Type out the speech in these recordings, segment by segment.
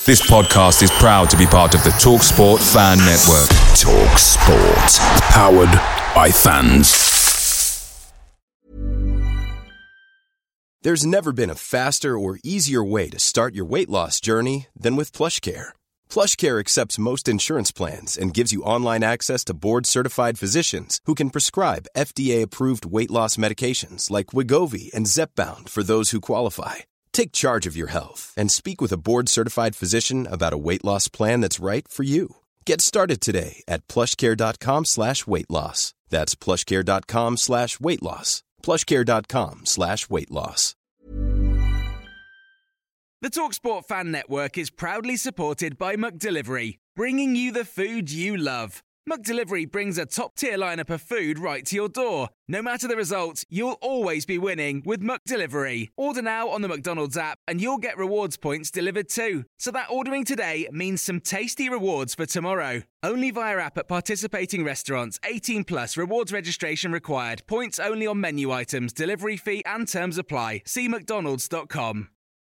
This podcast is proud to be part of the TalkSport Fan Network. TalkSport. Powered by fans. There's never been a faster or easier way to start your weight loss journey than with PlushCare. PlushCare accepts most insurance plans and gives you online access to board-certified physicians who can prescribe FDA-approved weight loss medications like Wegovy and Zepbound for those who qualify. Take charge of your health and speak with a board-certified physician about a weight loss plan that's right for you. Get started today at plushcare.com/weight loss. That's plushcare.com/weight loss. plushcare.com/weight loss. The TalkSport Fan Network is proudly supported by McDelivery, bringing you the food you love. McDelivery brings a top-tier lineup of food right to your door. No matter the result, you'll always be winning with McDelivery. Order now on the McDonald's app and you'll get rewards points delivered too. So that ordering today means some tasty rewards for tomorrow. Only via app at participating restaurants. 18 plus. Rewards registration required. Points only on menu items. Delivery fee and terms apply. See mcdonalds.com.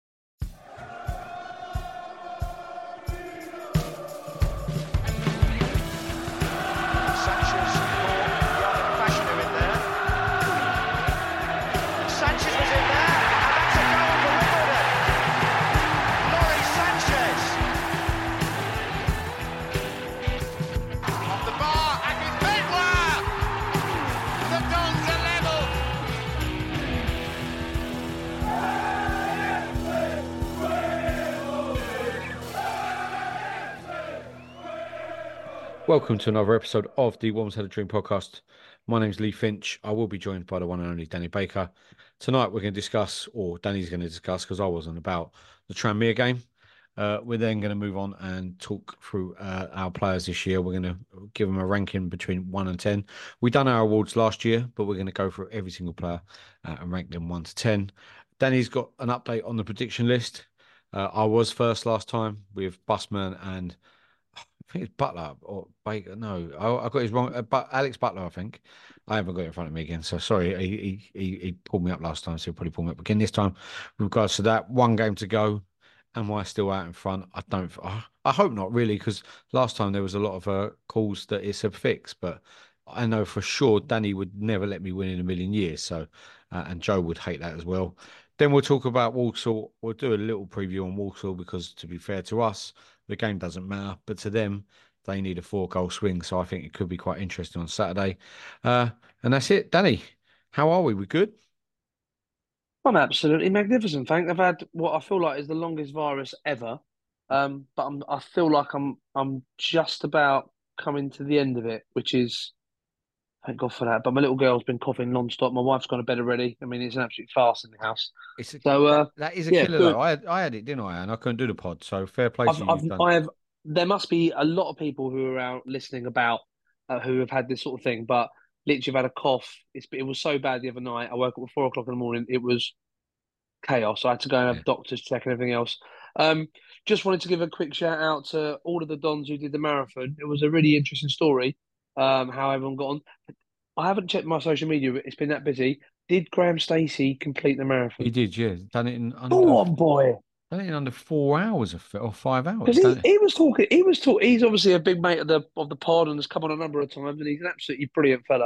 Welcome to another episode of the Worms Had a Dream podcast. My name's Lee Finch. I will be joined by the one and only Danny Baker. Tonight we're going to discuss, or Danny's going to discuss, because I wasn't, about the Tranmere game. We're then going to move on and talk through our players this year. We're going to give them a ranking between 1 and 10. We done our awards last year, but we're going to go through every single player and rank them 1 to 10. Danny's got an update on the prediction list. I was first last time with Busman and I think it's Butler or Baker. No, I got his wrong. But Alex Butler, I think. I haven't got it in front of me again. So sorry, he pulled me up last time, so he'll probably pull me up again this time. With regards to that, one game to go. Am I still out in front? I hope not, really, because last time there was a lot of calls that it's a fix. But I know for sure Danny would never let me win in a million years. So, and Joe would hate that as well. Then we'll talk about Walsall. We'll do a little preview on Walsall because, to be fair to us, the game doesn't matter, but to them, they need a 4-goal swing. So I think it could be quite interesting on Saturday. And that's it. Danny, how are we? We good? I'm absolutely magnificent, thank. I've had what I feel like is the longest virus ever. But I feel like I'm just about coming to the end of it, which is, thank God for that. But my little girl's been coughing non-stop. My wife's gone to bed already. I mean, it's an absolute farce in the house. That is a killer, though. I had it, didn't I? And I couldn't do the pod. So fair play to you. There must be a lot of people who are out listening about who have had this sort of thing. But literally, I've had a cough. It was so bad the other night. I woke up at 4 o'clock in the morning. It was chaos. I had to go and have doctors check and everything else. Just wanted to give a quick shout out to all of the Dons who did the marathon. It was a really interesting story. How everyone got on. I haven't checked my social media, but it's been that busy. Did Graham Stacey complete the marathon? He did, yeah. Done it in under, go on, boy. Done it in under 4 hours or 5 hours. Because he was talking. He's obviously a big mate of the pod and has come on a number of times, and he's an absolutely brilliant fella.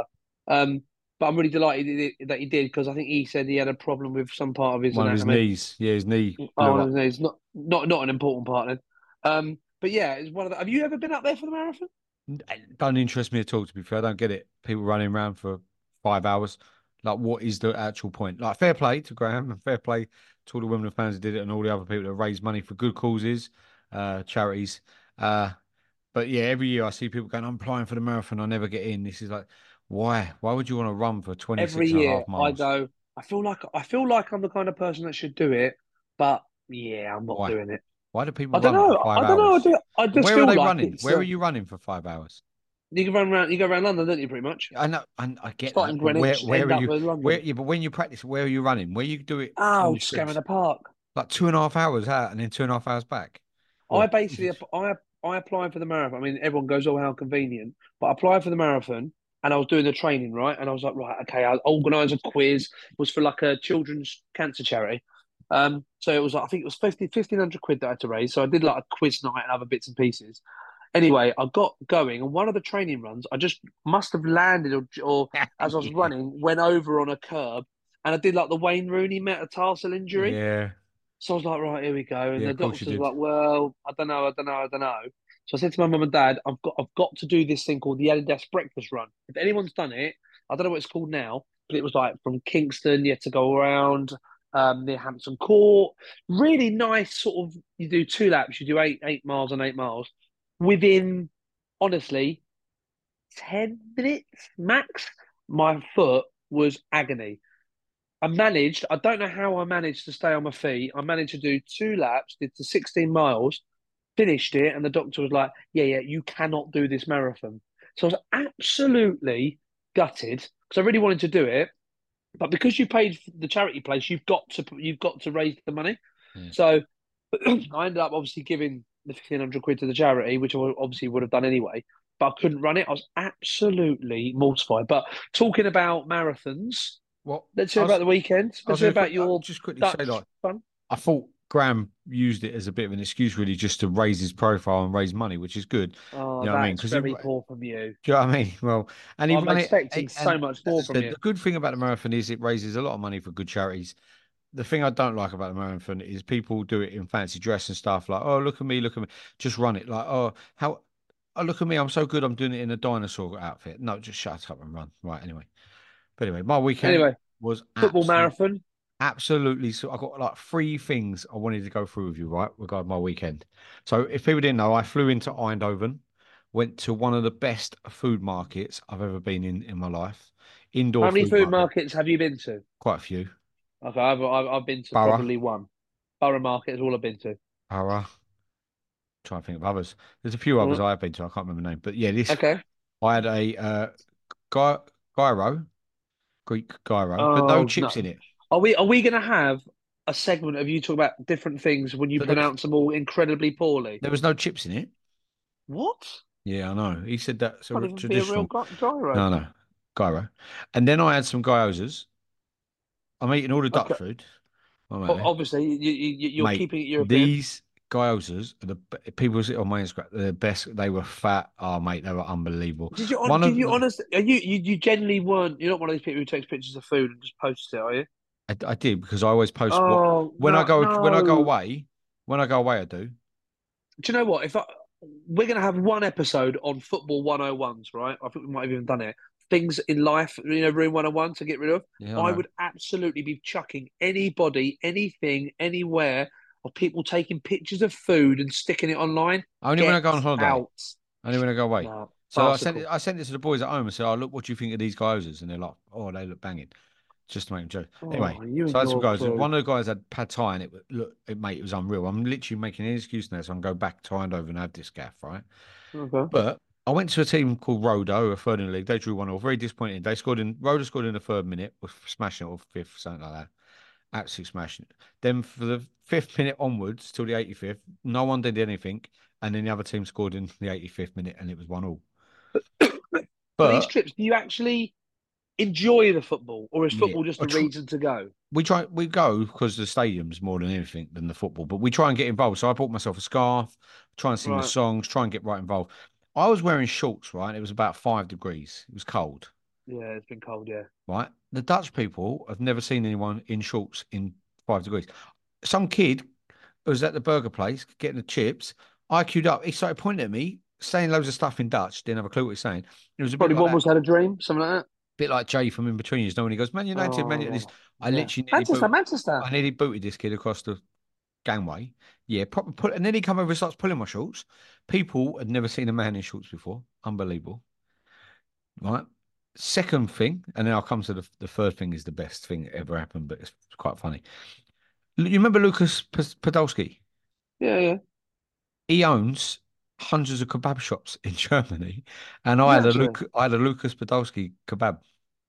But I'm really delighted that he did, because I think he said he had a problem with some part of his one of his knees. Yeah, his knee. One of his knees. Not an important part then. But yeah, it's one of the. Have you ever been up there for the marathon? Don't interest me at all, to be fair. I don't get it. People running around for 5 hours. Like, what is the actual point? Like, fair play to Graham and fair play to all the women fans who did it and all the other people that raise money for good causes, charities. But yeah, every year I see people going, I'm applying for the marathon. I never get in. This is like, why? Why would you want to run for 26 every and a year half miles? I go, I feel like I'm the kind of person that should do it, but yeah, I'm not doing it. Why do people run for 5 hours? I don't know. I just Where feel are they like running? Where are you running for 5 hours? You go around London, don't you, pretty much? I know, and I get Starting that. Greenwich, Where are you? London. But when you practice, where are you running? Where you do it? Oh, Scammon Park. Like 2.5 hours out and then 2.5 hours back. I basically I applied for the marathon. I mean, everyone goes, "Oh, how convenient!" But I applied for the marathon, and I was doing the training, right? And I was like, right, okay, I'll organise a quiz. It was for like a children's cancer charity. So it was like, I think it was 1,500 quid that I had to raise. So I did like a quiz night and other bits and pieces. Anyway, I got going, and one of the training runs, I just must have landed, or as I was Yeah. running, went over on a curb, and I did like the Wayne Rooney metatarsal injury. Yeah. So I was like, right, here we go. And Yeah, the of course you doctors were did. like, well, I don't know. So I said to my mum and dad, I've got to do this thing called the Adidas Breakfast Run. If anyone's done it, I don't know what it's called now, but it was like from Kingston, you had to go around near Hampton Court. Really nice sort of, you do 2 laps, you do eight miles and 8 miles within, honestly, 10 minutes max. My foot was agony. I don't know how I managed to stay on my feet. I managed to do 2 laps, did the 16 miles, finished it, and the doctor was like, yeah, you cannot do this marathon. So I was absolutely gutted because I really wanted to do it. But because you paid for the charity place, you've got to raise the money. Yeah. So I ended up obviously giving the 1,500 quid to the charity, which I obviously would have done anyway. But I couldn't run it. I was absolutely mortified. But talking about marathons, Well, let's hear about the weekend. I was Let's hear going about to your just quickly say, Dutch like, fun. I thought Graham used it as a bit of an excuse, really, just to raise his profile and raise money, which is good. Oh, You know what I mean? that's Because he, very do poor from you. you know what I mean? Well, and he I'm ran it, expecting so and much as I more from said, you. the good thing about the marathon is it raises a lot of money for good charities. The thing I don't like about the marathon is people do it in fancy dress and stuff, like, oh, look at me, look at me, just run it, like, oh, how, oh, look at me, I'm so good, I'm doing it in a dinosaur outfit. No, just shut up and run. Right, anyway. But anyway, my weekend Anyway, was football marathon. absolutely. So I got like 3 things I wanted to go through with you, right, regarding my weekend. So if people didn't know, I flew into Eindhoven, went to one of the best food markets I've ever been in my life. Indoor How many food food market, markets have you been to? quite a few. Okay, I've been to Borough, probably one. Borough Market is all I've been to. Borough. Trying to think of others. There's a few others Mm, I have been to. I can't remember the name, but yeah, this okay. I had a gyro, Greek gyro, but no Oh chips in no. it. Are we gonna have a segment of you talk about different things when you But there was pronounce them all incredibly poorly? there was no chips in it. What? Yeah, I know. He said that's Can't a even be a real traditional. gyro. No, no, gyro. And then I had some gyozas. I'm eating all the Dutch Okay. food. I'm out there. Obviously, you're Mate, keeping it European. these gyozas are people see on my Instagram, they're the best. They were fat. Oh, mate, they were unbelievable. One Did of you the, honestly? You genuinely weren't? You're not one of these people who takes pictures of food and just posts it, are you? I did because I always post what Oh when I no, go when I go no. away. When I go away, I do. Do you know what? We're gonna have one episode on football 101s, right? I think we might have even done it. Things in life, room 101 to get rid of. Yeah, I I know. would absolutely be chucking anybody, anything, anywhere of people taking pictures of food and sticking it online. Only when I Get go on holiday. out. Only when I go away. No, So farcical. I sent it to the boys at home and said, "Oh, look, what do you think of these gyozas?" And they're like, "Oh, they look banging." Just to make them joke. Anyway, Oh, you so and I had some your guys. crew. One of the guys had pad thai, and mate, it was unreal. I'm literally making an excuse now, so I can go back to Eindhoven and have this gaff, right? Okay. But I went to a team called Rodo, a third in the league. They drew 1-1. Very disappointed. They scored in Rodo scored in the third minute, was smashing it, or fifth, something like that. Absolutely smashing it. Then for the fifth minute onwards till the 85th, no one did anything, and then the other team scored in the 85th minute, and it was 1-1. On these But trips, do you actually enjoy the football, or is yeah, football just a reason to go? we go because the stadium's more than anything than the football, but we try and get involved. So I bought myself a scarf, try and sing the Right. songs, try and get right involved. I was wearing shorts, right? It was about 5 degrees. It was cold, Yeah, it's been cold. Yeah. right? The Dutch people have never seen anyone in shorts in 5 degrees. Some kid was at the burger place getting the chips. I queued up. He started pointing at me, saying loads of stuff in Dutch. Didn't have a clue what he's saying. It was a bit Probably like one that, was had a dream, something like that. bit like Jay from In Between. You know when he goes, Man United, Man United. Oh, I yeah. literally nearly Manchester, booted. Manchester. I nearly booted this kid across the gangway. Yeah, proper put, and then he come over and starts pulling my shorts. People had never seen a man in shorts before. Unbelievable, right? Second thing, and then I'll come to the third thing is the best thing that ever happened, but it's quite funny. You remember Lucas Podolski? Yeah, yeah. He owns hundreds of kebab shops in Germany, and Is it actually? I had a Lucas Podolski kebab.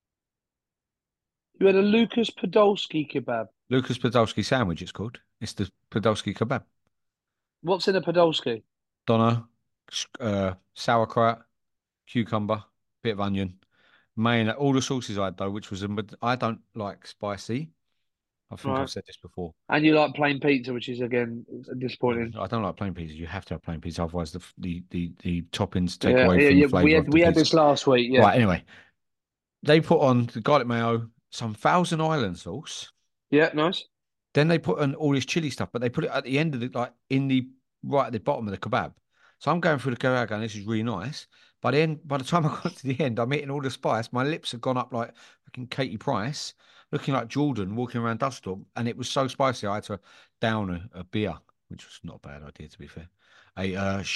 You had a Lucas Podolski kebab. Lucas Podolski sandwich, it's called. It's the Podolski kebab. What's in a Podolski? Doner, sauerkraut, cucumber, bit of onion, mayonnaise, all the sauces I had though, which was I don't like spicy. I think I've Right. said this before. And you like plain pizza, which is again No, disappointing. I don't like plain pizza. You have to have plain pizza, otherwise the toppings take Yeah, away yeah, from the yeah. flavour of the We had pizza. this last week. Yeah, Right. Anyway, they put on the garlic mayo, some Thousand Island sauce. yeah, nice. Then they put on all this chili stuff, but they put it at the end of the like in the right at the bottom of the kebab. So I'm going through the kebab going, this is really nice. By the time I got to the end, I'm eating all the spice. My lips have gone up like fucking Katie Price, looking like Jordan walking around Dustle, and it was so spicy I had to down a beer, which was not a bad idea to be fair. A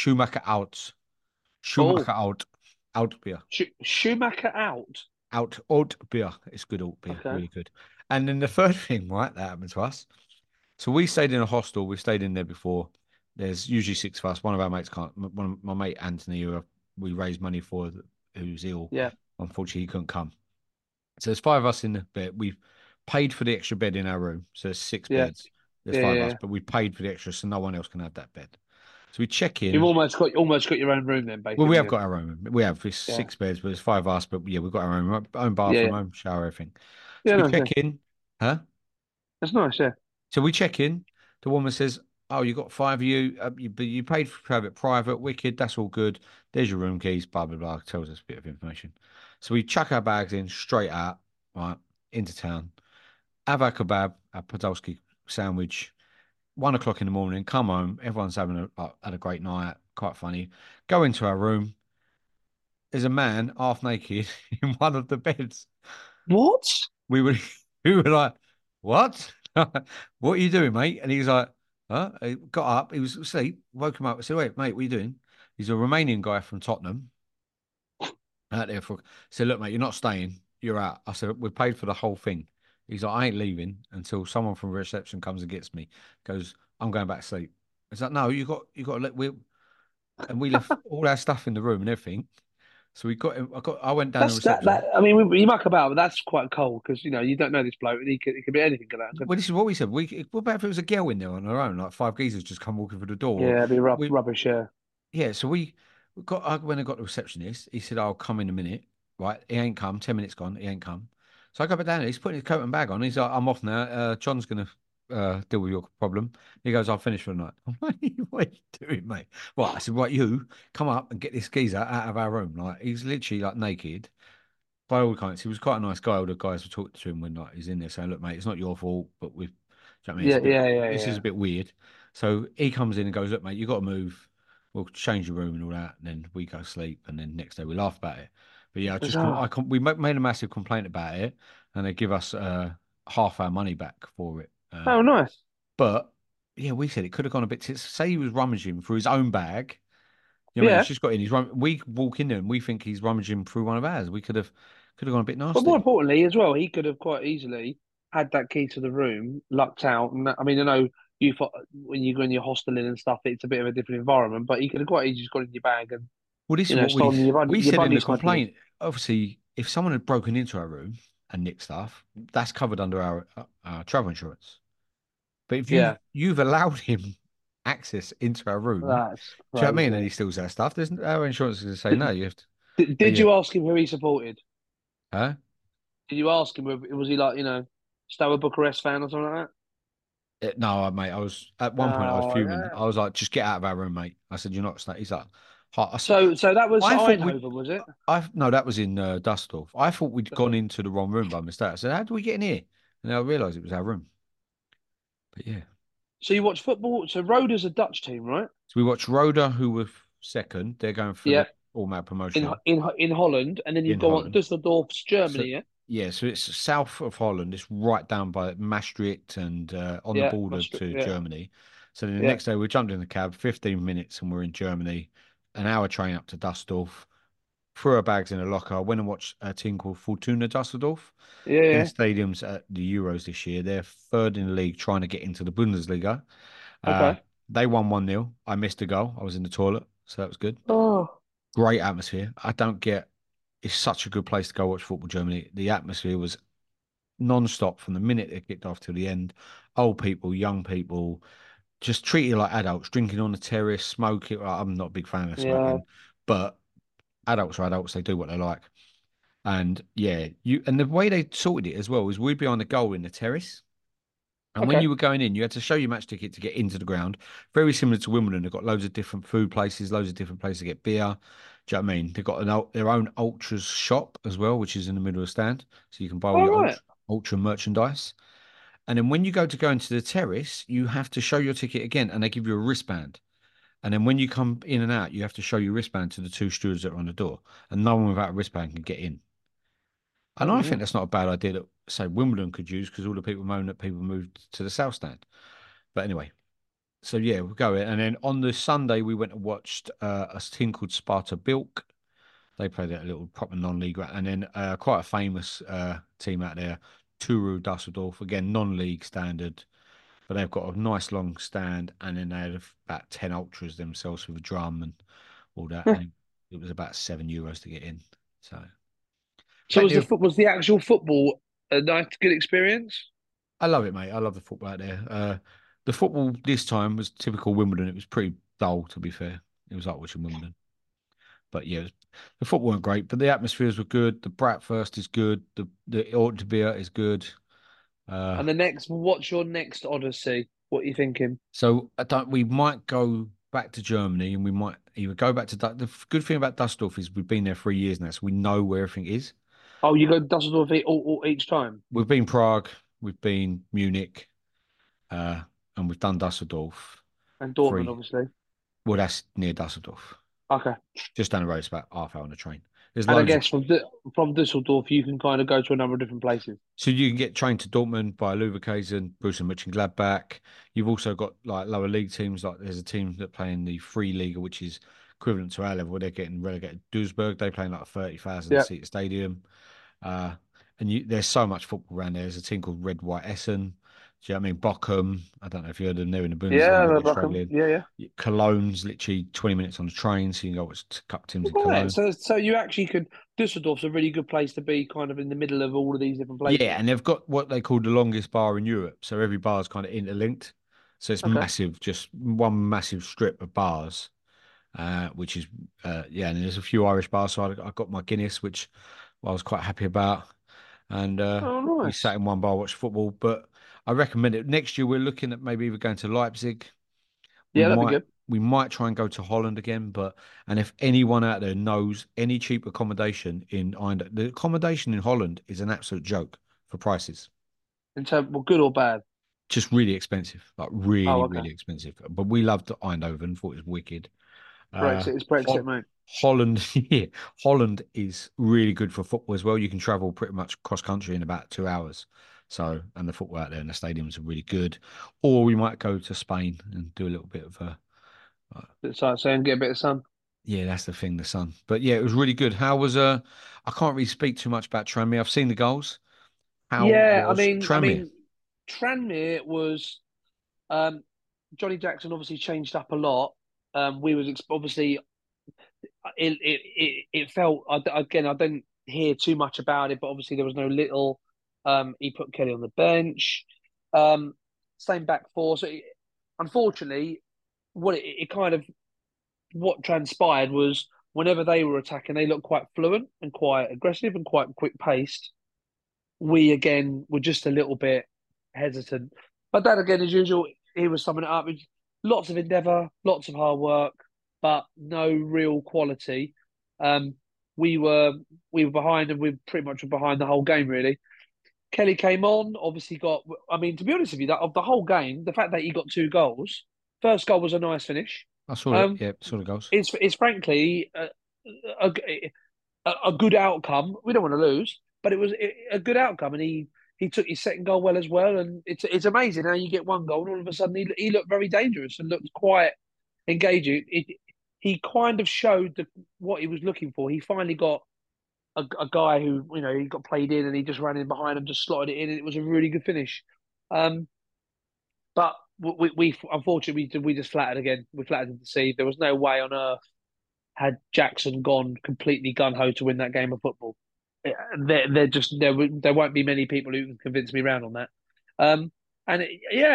Oh, Schumacher out beer. Schumacher out. Oat beer. It's good oat beer, Okay. really good. And then the third thing, right, that happened to us. So we stayed in a hostel. We stayed in there before. There's usually six of us. One of our mates can't. One of my mate Anthony, who we raised money for, who's ill. Yeah, Unfortunately, he couldn't come. So there's five of us in the bed. We've paid for the extra bed in our room. So there's six yeah, beds. There's yeah, five of us, yeah. but we paid for the extra, so no one else can have that bed. So we check You've in. almost got your own room then, Well, we basically. have Then. got our own. We have it's Yeah, six beds, but there's five of us. But yeah, we've got our own yeah, bathroom, yeah. own shower, everything. So Yeah, we no, check yeah. in. Huh? That's nice. Yeah. So we check in. The woman says, "Oh, you got five of you, but you paid for private, wicked. That's all good. There's your room keys. Blah blah blah." Tells us a bit of information. So we chuck our bags in straight out, right into town. Have our kebab, our Podolski sandwich. 1 o'clock in the morning. Come home. Everyone's having had a great night. Quite funny. Go into our room. There's a man half naked in one of the beds. What? We were we were like, what? What are you doing, mate? And he was like, huh? He got up, he was asleep, woke him up. I said, wait, mate, what are you doing? He's a Romanian guy from Tottenham. Out there for said, look, mate, you're not staying, you're out. I said, we paid for the whole thing. He's like, I ain't leaving until someone from reception comes and gets me. Goes, I'm going back to sleep. It's like, no, you got to let we left all our stuff in the room and everything. So we got I went down to That's that. reception. I mean, you muck about, but that's quite cold because you don't know this bloke, and it could be anything. Like that. Well, this is what we said. What about if it was a girl in there on her own, like five geezers just come walking through the door? Yeah, it'd be We, rubbish. Yeah. yeah. So we got. When I got the receptionist, he said, "I'll come in a minute." Right, he ain't come. 10 minutes gone. He ain't come. So I go back down there. He's putting his coat and bag on. He's like, "I'm off now. John's gonna deal with your problem." He goes, "I'll finish for the night." I'm like, "What are you doing, mate?" Right. I said, "Right, you come up and get this geezer out of our room." Like he's literally like naked by all accounts, he was quite a nice guy. All the guys were talking to him when like he's in there saying, "Look, mate, it's not your fault, but we've." Do you know what I mean? It's Yeah, a bit. yeah, yeah, This is yeah. a bit weird. So he comes in and goes, "Look, mate, you got to move. We'll change your room and all that." And then we go sleep, and then next day we laugh about it. But yeah, Bizarre. we made a massive complaint about it, and they give us half our money back for it. Oh, nice. But yeah, we said it could have gone a bit. Say he was rummaging through his own bag. You know what I mean? Yeah, He's just got in. We walk in there and we think he's rummaging through one of ours. We could have gone a bit but more nasty. importantly, as well, he could have quite easily had that key to the room, lucked out. And I mean, I know when you go in your hostel and stuff, it's a bit of a different environment, but he could have quite easily just got in your bag and Well, this is what stolen we your said in buddy the smugglers. complaint. Obviously, if someone had broken into our room and nicked stuff, that's covered under our travel insurance. But if Yeah, you've allowed him access into our room, that's do you know what I mean? And crazy. he steals our stuff. There's our insurance is going to say no. You have to. Did Yeah, you ask him who he supported? huh? Did you ask him? Was he like Steaua Bucharest fan or something like No, mate. I was at that? one point. I was Oh, fuming. yeah. I was like, "Just get out of our room, mate." I said, "You're not staying." He's like, "Hot." I said, So that was "I thought we." Eindhoven, was it? I no, that was in Dusseldorf. I thought we'd That's gone all. into the wrong room by mistake. I said, "How do we get in here?" And then I realised it was our room. But yeah, So you watch football. So Roda's a Dutch team, right? so we watched Roda, who were second. They're going for Yeah. the all-out promotion In Holland, and then you in go on Holland. Dusseldorf's So Germany. Yeah. yeah, so it's south of Holland. It's right down by Maastricht and on the Yeah. border to Yeah. Germany. So then the Yeah. next day we jumped in the cab, 15 minutes, and we're in Germany. An hour train up to Dusseldorf. Threw our bags in a locker. Went and watched a team called Fortuna Dusseldorf. Yeah. Their Yeah. stadium's at the Euros this year. They're third in the league, trying to get into the Bundesliga. Uh, Okay. they won 1-0. I missed a goal. I was in the toilet, so that was good. Oh. Great atmosphere. I don't get. It's such a good place to go watch football. Germany. The atmosphere was non-stop from the minute it kicked off to the end. Old people, young people, just treated like adults, drinking on the terrace, smoking. Well, I'm not a big fan of Yeah. smoking, but adults are adults. They do what they like. And yeah, and the way they sorted it as well is we'd be on the goal in the terrace. And when Okay. you were going in, you had to show your match ticket to get into the ground. Very similar to Wimbledon. They've got loads of different food places, loads of different places to get beer. Do you know what I mean? They've got their own ultras shop as well, which is in the middle of the stand. So you can buy all All your right. ultra merchandise. And then when you go into the terrace, you have to show your ticket again, and they give you a wristband. And then when you come in and out, you have to show your wristband to the two stewards that are on the door, and no one without a wristband can get in. And Oh I think yeah. that's not a bad idea that, say, Wimbledon could use because all the people moan that people moved to the south stand. But anyway, so yeah, we'll go in. And then on the Sunday, we went and watched a team called Sparta Bilk. They played at a little proper non-league, and then quite a famous team out there, Turu Dusseldorf, again non-league standard, but they've got a nice long stand, and then they had about 10 ultras themselves with a drum and all that, and it was about €7 to get in. So So plenty of. was the actual football a nice, good experience? I love it, mate. I love the football out there. The football this time was typical Wimbledon. It was pretty dull, to be fair. It was like watching Wimbledon. But yeah, the football weren't great, but the atmospheres were good. The Bratwurst is good. The Ortbier is good. Uh, And what's your next odyssey? What are you thinking? so I don't. We might go back to Germany, and we might either go back to. The good thing about Dusseldorf is we've been there 3 years now, so we know where everything is. Oh, you go Dusseldorf each time, We've been Prague, we've been Munich, uh, and we've done Dusseldorf. and Dortmund, Three. obviously. Well, that's near Dusseldorf. Okay. Just down the road, it's about half hour on the train. There's And I loads of. guess from Düsseldorf, you can kind of go to a number of different places. So you can get trained to Dortmund by Leverkusen, Borussia Mönchengladbach. You've also got like lower league teams. Like there's a team that play in the Free Liga, which is equivalent to our level. They're getting relegated. Duisburg, they play in like a 30,000 Yeah. seat stadium. Uh, there's so much football around there. There's a team called Red White Essen. Do you know what I mean? Bochum. I don't know if you heard of them. They're in the Yeah, Bundesliga. They're Buckham. struggling. Yeah, yeah. Cologne's literally 20 minutes on the train, so you can go watch a couple teams in Right. Cologne. So you actually could. Düsseldorf's a really good place to be, kind of in the middle of all of these different Yeah, places. and they've got what they call the longest bar in Europe. So every bar is kind of interlinked. So it's Okay. massive, just one massive strip of bars, which is, yeah, and there's a few Irish bars. So I got my Guinness, which I was quite happy about. And Oh, we sat nice. in one bar, watched football. But I recommend it. Next year, we're looking at maybe either going to Leipzig. We Yeah, that'd be might good. we might try and go to Holland again, and if anyone out there knows any cheap accommodation in Eindhoven, the accommodation in Holland is an absolute joke for prices. In terms, well, good or bad? Just really expensive, like Oh, really, okay. really expensive. But we loved Eindhoven, thought it was wicked. Uh, Brexit is Brexit, Hol mate. Holland, yeah, Holland is really good for football as well. You can travel pretty much cross country in about 2 hours. So, and the football out there and the stadiums are really good. Or we might go to Spain and do a little bit of So saying get a bit of sun. yeah, that's the thing, the sun. But yeah, it was really good. How was I can't really speak too much about Tranmere. I've seen the goals. How Yeah, was Tranmere? Tranmere was Johnny Jackson obviously changed up a lot. We was obviously it felt again. I didn't hear too much about it, but obviously there was no little. He put Kelly on the bench. Um, Same back four. So unfortunately, it kind of what transpired was whenever they were attacking, they looked quite fluent and quite aggressive and quite quick paced. We again were just a little bit hesitant. But that again, as usual, he was summing it up. Lots of endeavour, lots of hard work, but no real quality. Um, we were we were behind, and we pretty much were behind the whole game. Really, Kelly came on. Obviously, got. I mean, to be honest with you, that of the whole game, the fact that he got two goals. First goal was a nice finish. I saw it. Um, Yeah, saw the goals. it's frankly a, a good outcome. We don't want to lose, but it was a good outcome, and he took his second goal well as well. And it's amazing how you get one goal, and all of a sudden he looked very dangerous and looked quite engaging. He kind of showed what he was looking for. He finally got a guy who he got played in, and he just ran in behind him, just slotted it in, and it was a really good finish. Um, but we unfortunately we just flattered again. We flattered to see there was no way on earth had Jackson gone completely gun ho to win that game of football. They're just there won't be many people who can convince me around on that. Yeah,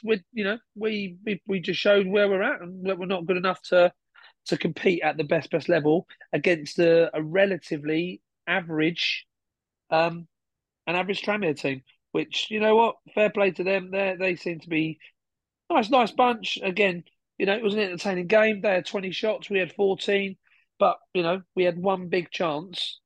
we just showed where we're at, and that we're not good enough to compete at the best level against a relatively average an average Tranmere team. which, you know what, fair play to them. They seem to be nice bunch. Again, it was an entertaining game. They had 20 shots, we had 14, but we had one big chance.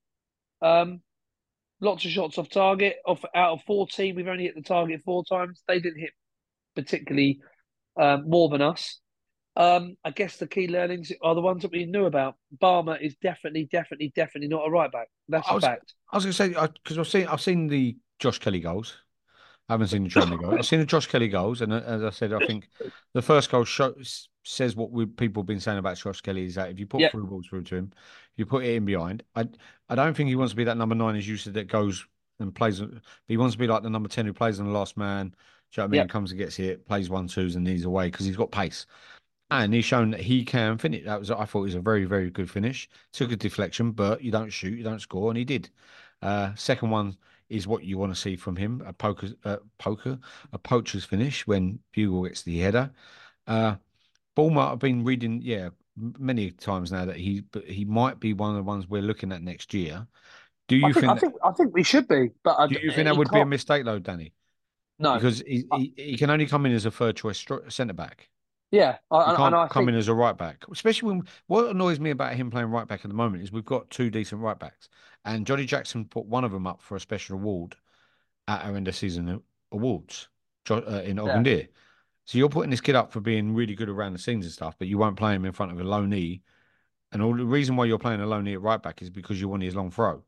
Lots of shots off target. Out of 14, we've only hit the target 4 times. They didn't hit particularly more than us. I guess the key learnings are the ones that we knew about. Barmer is definitely not a right back. That's I a was fact. I was going to say because I've seen the Josh Kelly goals. I haven't seen the Tranmere goals. I've seen the Josh Kelly goals, and as I said, I think the first goal says what people have been saying about Josh Kelly is that if you put Yeah, through balls through to him, you put it in behind. I don't think he wants to be that number 9 as you said that goes and plays, but he wants to be like the number 10 who plays on the last man. Do you know what I yeah. mean? Comes and gets it, plays 1-2s, and he's away because he's got pace. And he's shown that he can finish. I thought it was a very, very good finish. Took a deflection, but you don't shoot, you don't score, and he did. Second one is what you want to see from him, a poacher's finish when Bugle gets the header. Uh, Bournemouth, I've been reading, yeah, many times now that he might be one of the ones we're looking at next year. Do I you think I think that, think I think we should be, but do you think that he would be a can't. mistake though, Danny? No. Because he can only come in as a third choice centre back. Yeah, He and can't I come think in as a right back, especially when what annoys me about him playing right back at the moment is we've got two decent right backs, and Johnny Jackson put one of them up for a special award at our end of season awards in yeah. Ogundir. So you're putting this kid up for being really good around the scenes and stuff, but you won't play him in front of a low knee. And all the reason why you're playing a low knee at right back is because you want his long throw,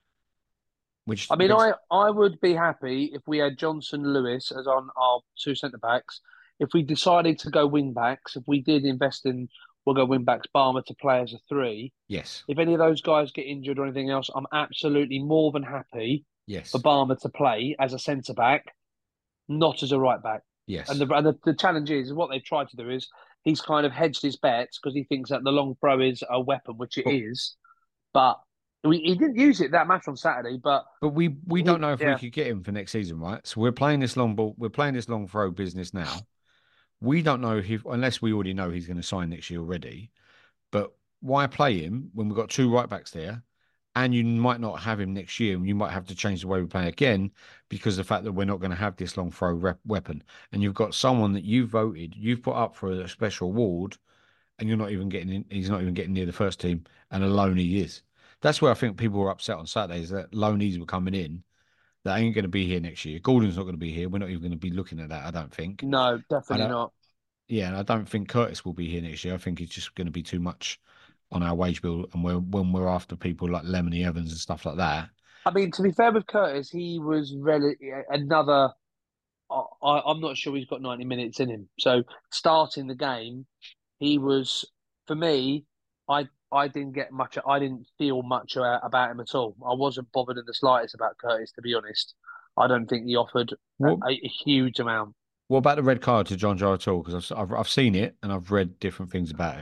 which I mean, makes I would be happy if we had Johnson Lewis as on our two centre backs. If we decided to go wing backs, if we did invest in, we'll go wing backs, Barmer to play as a three. yes, If any of those guys get injured or anything else, I'm absolutely more than happy for yes, Barmer to play as a centre back, not as a right back. And yes. the challenge is what they've tried to do is he's kind of hedged his bets because he thinks that the long throw is a weapon, which it But is. But he didn't use it that much on Saturday. But but we don't he, know if we yeah, could get him for next season, right? So we're playing this long ball, we're playing this long throw business now. We don't know if, unless we already know he's going to sign next year already. But why play him when we've got two right backs there, and you might not have him next year, and you might have to change the way we play again because of the fact that we're not going to have this long throw weapon, and you've got someone that you voted, you've put up for a special award, and you're not even getting in, he's not even getting near the first team, and alone he is. That's where I think people were upset on Saturdays that loanees were coming in that ain't going to be here next year. Gordon's not going to be here. We're not even going to be looking at that. I don't think. no, I definitely don't. not. Yeah, and I don't think Curtis will be here next year. I think it's just going to be too much on our wage bill, and when we're after people like Lemony Evans and stuff like that. I mean, to be fair with Curtis, he was really another. I'm not sure he's got 90 minutes in him. So starting the game, he was for me. I didn't get much. I didn't feel much about him at all. I wasn't bothered in the slightest about Curtis, to be honest. I don't think he offered What a huge amount. What about the red card to John Joe at all? Because I've seen it and I've read different things about it.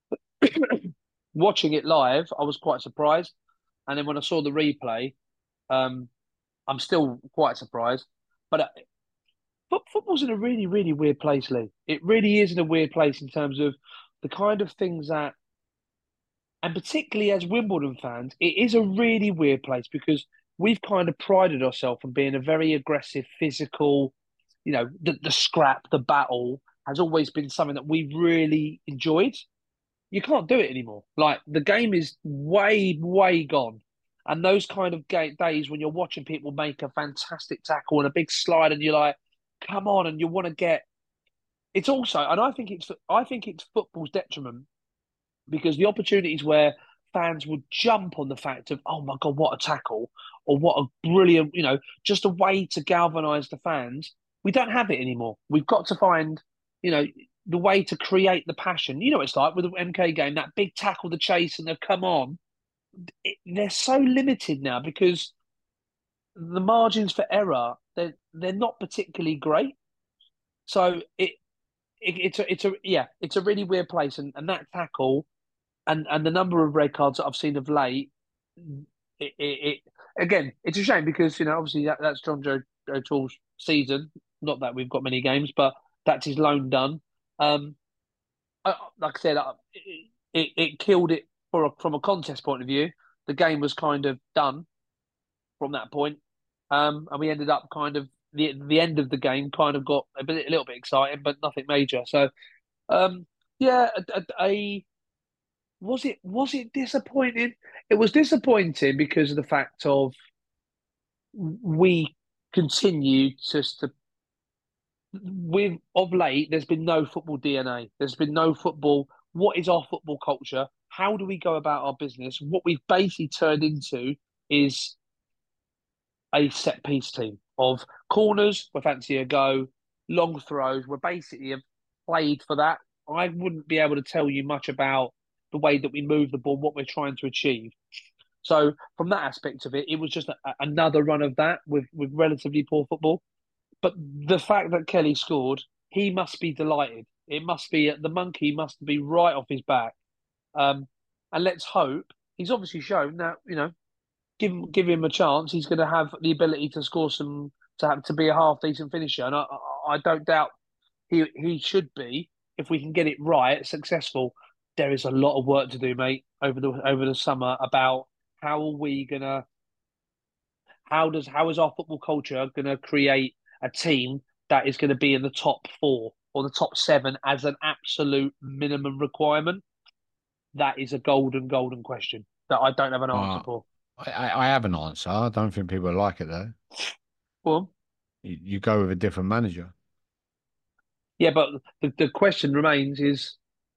Watching it live, I was quite surprised, and then when I saw the replay, um, I'm still quite surprised. But football's in a really weird place, Lee. It really is in a weird place in terms of the kind of things that, and particularly as Wimbledon fans, it is a really weird place because we've kind of prided ourselves on being a very aggressive, physical, the scrap, the battle has always been something that we've really enjoyed. You can't do it anymore. Like the game is way gone. And those kind of days when you're watching people make a fantastic tackle and a big slide, and you're like, "Come on!" and you want to get. It's also, and I think it's football's detriment because the opportunities where fans would jump on the fact of, "Oh my God, what a tackle!" or "What a brilliant," just a way to galvanise the fans. We don't have it anymore. We've got to find, you know, the way to create the passion. You know, it's like with the MK game, that big tackle, the chase, and they've come on. They're so limited now because the margins for error they're not particularly great. So it's a really weird place, and that tackle and the number of red cards that I've seen of late, it again, it's a shame because obviously that's John Joe O'Toole's season. Not that we've got many games, but that's his loan done. Um, like I said, it killed it from a contest point of view. The game was kind of done from that point. And we ended up kind of the end of the game kind of got a little bit exciting, but nothing major. So yeah, was it disappointing? It was disappointing because of the fact of we continue to with of late. There's been no football DNA. There's been no football. What is our football culture? How do we go about our business? What we've basically turned into is a set piece team of corners. We fancy a go, long throws. We're basically have played for that. I wouldn't be able to tell you much about the way that we move the ball, what we're trying to achieve. So from that aspect of it, it was just another run of that with relatively poor football. But the fact that Kelly scored, he must be delighted. It must be the monkey must be right off his back. Um, and let's hope he's obviously shown that give him a chance. He's going to have the ability to score some to be a half decent finisher, and I don't doubt he should be if we can get it right successful. There is a lot of work to do, mate, over the summer about how are we gonna how is our football culture gonna create a team that is going to be in the top four or the top seven as an absolute minimum requirement. That is a golden question that I don't have an answer Uh, for. I have an answer. I don't think people like it though. Well, You go with a different manager. yeah, but the question remains is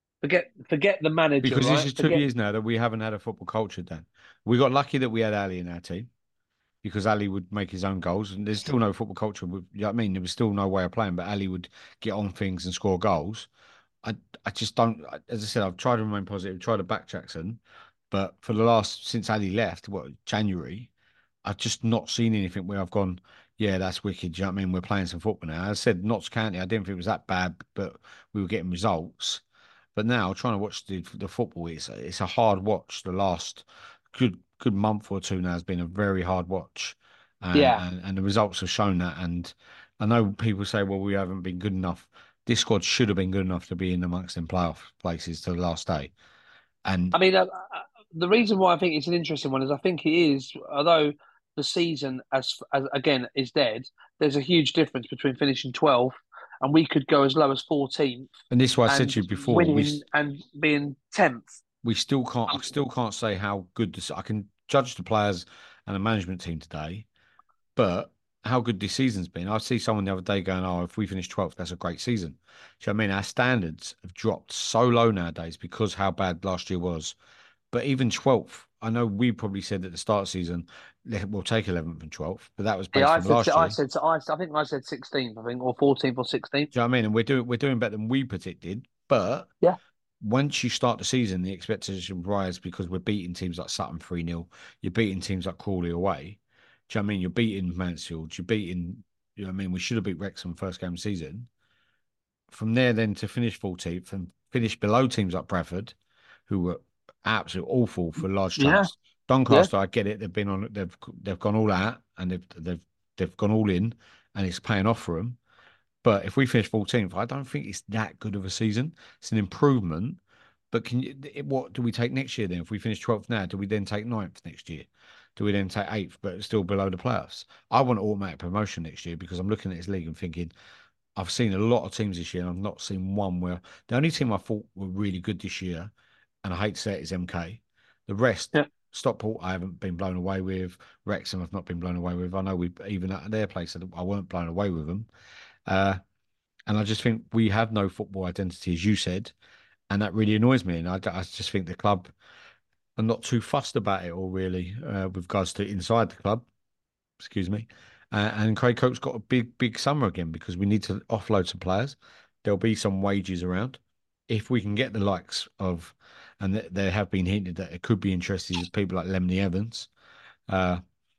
forget the manager, Because this right? is two Forget years now that we haven't had a football culture, Dan. We got lucky that we had Ali in our team because Ali would make his own goals, and there's still no football culture. You know what I mean? There was still no way of playing, but Ali would get on things and score goals. I, I just don't. As I said, I've tried to remain positive, tried to back Jackson, but for the last since Ali left, what January, I've just not seen anything where I've gone, yeah, that's wicked. Do you know what I mean? We're playing some football now. As I said, Notts County, I didn't think it was that bad, but we were getting results. But now trying to watch the football, it's a hard watch. The last good month or two now has been a very hard watch, yeah. and the results have shown that. And I know people say, well, we haven't been good enough. This squad should have been good enough to be in amongst them playoff places to the last day. And I mean, the reason why I think it's an interesting one is I think it is, although the season as again is dead. There's a huge difference between finishing 12th and we could go as low as 14th and this is what I said and to you before. winning and being 10th. We still can't. I Um, still can't say how good this. I can judge the players and the management team today, but how good this season's been. I see someone the other day going, "Oh, if we finish 12th, that's a great season." Do you know what I mean? Our standards have dropped so low nowadays because how bad last year was. But even 12th, I know we probably said at the start of the season, we'll take 11th and 12th, but that was yeah, based on last year. I think I said 16th, I think, or 14th or 16th. Do you know what I mean? And we're doing better than we predicted, but Yeah, once you start the season, the expectation rise because we're beating teams like Sutton 3-0. You're beating teams like Crawley away. Do you know what I mean? You're beating Mansfield. You're beating, you know what I mean? We should have beat Wrexham first game of the season. From there, then to finish 14th and finish below teams like Bradford, who were absolutely awful for large yeah, chunks. yeah. Doncaster, I get it. They've gone all out and they've gone all in, and it's paying off for them. But if we finish 14th, I don't think it's that good of a season. It's an improvement. But what do we take next year then? If we finish 12th now, do we then take 9th next year? Do we then take 8th, but still below the playoffs? I want automatic promotion next year because I'm looking at this league and thinking, I've seen a lot of teams this year and I've not seen one where the only team I thought were really good this year, and I hate to say it, is MK. The rest, Yeah. Stockport, I haven't been blown away with. Wrexham, I've not been blown away with. I know we even at their place, I weren't blown away with them. Uh, and I just think we have no football identity, as you said, and that really annoys me. And I just think the club are not too fussed about it all, really, with regards to inside the club. Excuse me. And Craig Cope's got a big summer again because we need to offload some players. There'll be some wages around. If we can get the likes of, and there have been hinted that it could be interested people like Lemony Evans. Uh,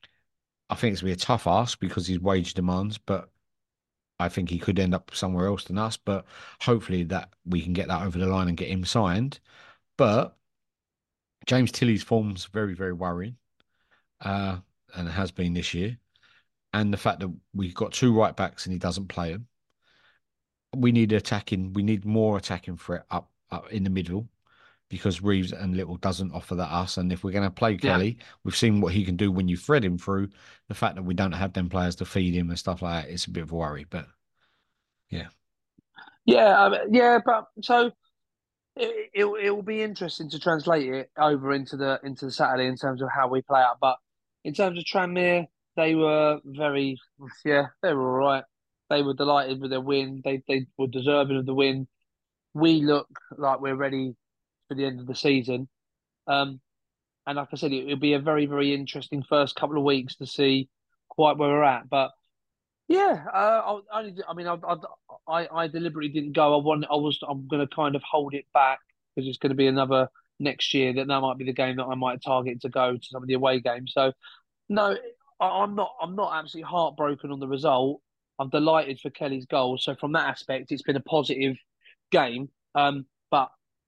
I think it's going to be a tough ask because his wage demands, but I think he could end up somewhere else than us, but hopefully that we can get that over the line and get him signed. But James Tilley's form's very worrying, uh, and it has been this year. And the fact that we've got two right backs and he doesn't play them. We need more attacking threat up in the middle. because Reeves and Little doesn't offer that us. And if we're going to play Yeah. Kelly, we've seen what he can do when you thread him through. The fact that we don't have them players to feed him and stuff like that, it's a bit of a worry. But yeah. Yeah, but so it will be interesting to translate it over into the Saturday in terms of how we play out. But in terms of Tranmere, they were they were all right. They were delighted with their win. They were deserving of the win. We look like we're ready for the end of the season. Um, and like I said, it'll be a very, very interesting first couple of weeks to see quite where we're at. But yeah, I deliberately didn't go. I'm going to kind of hold it back because it's going to be another next year that might be the game that I might target to go to some of the away games. So no, I'm not absolutely heartbroken on the result. I'm delighted for Kelly's goal. So from that aspect, it's been a positive game. But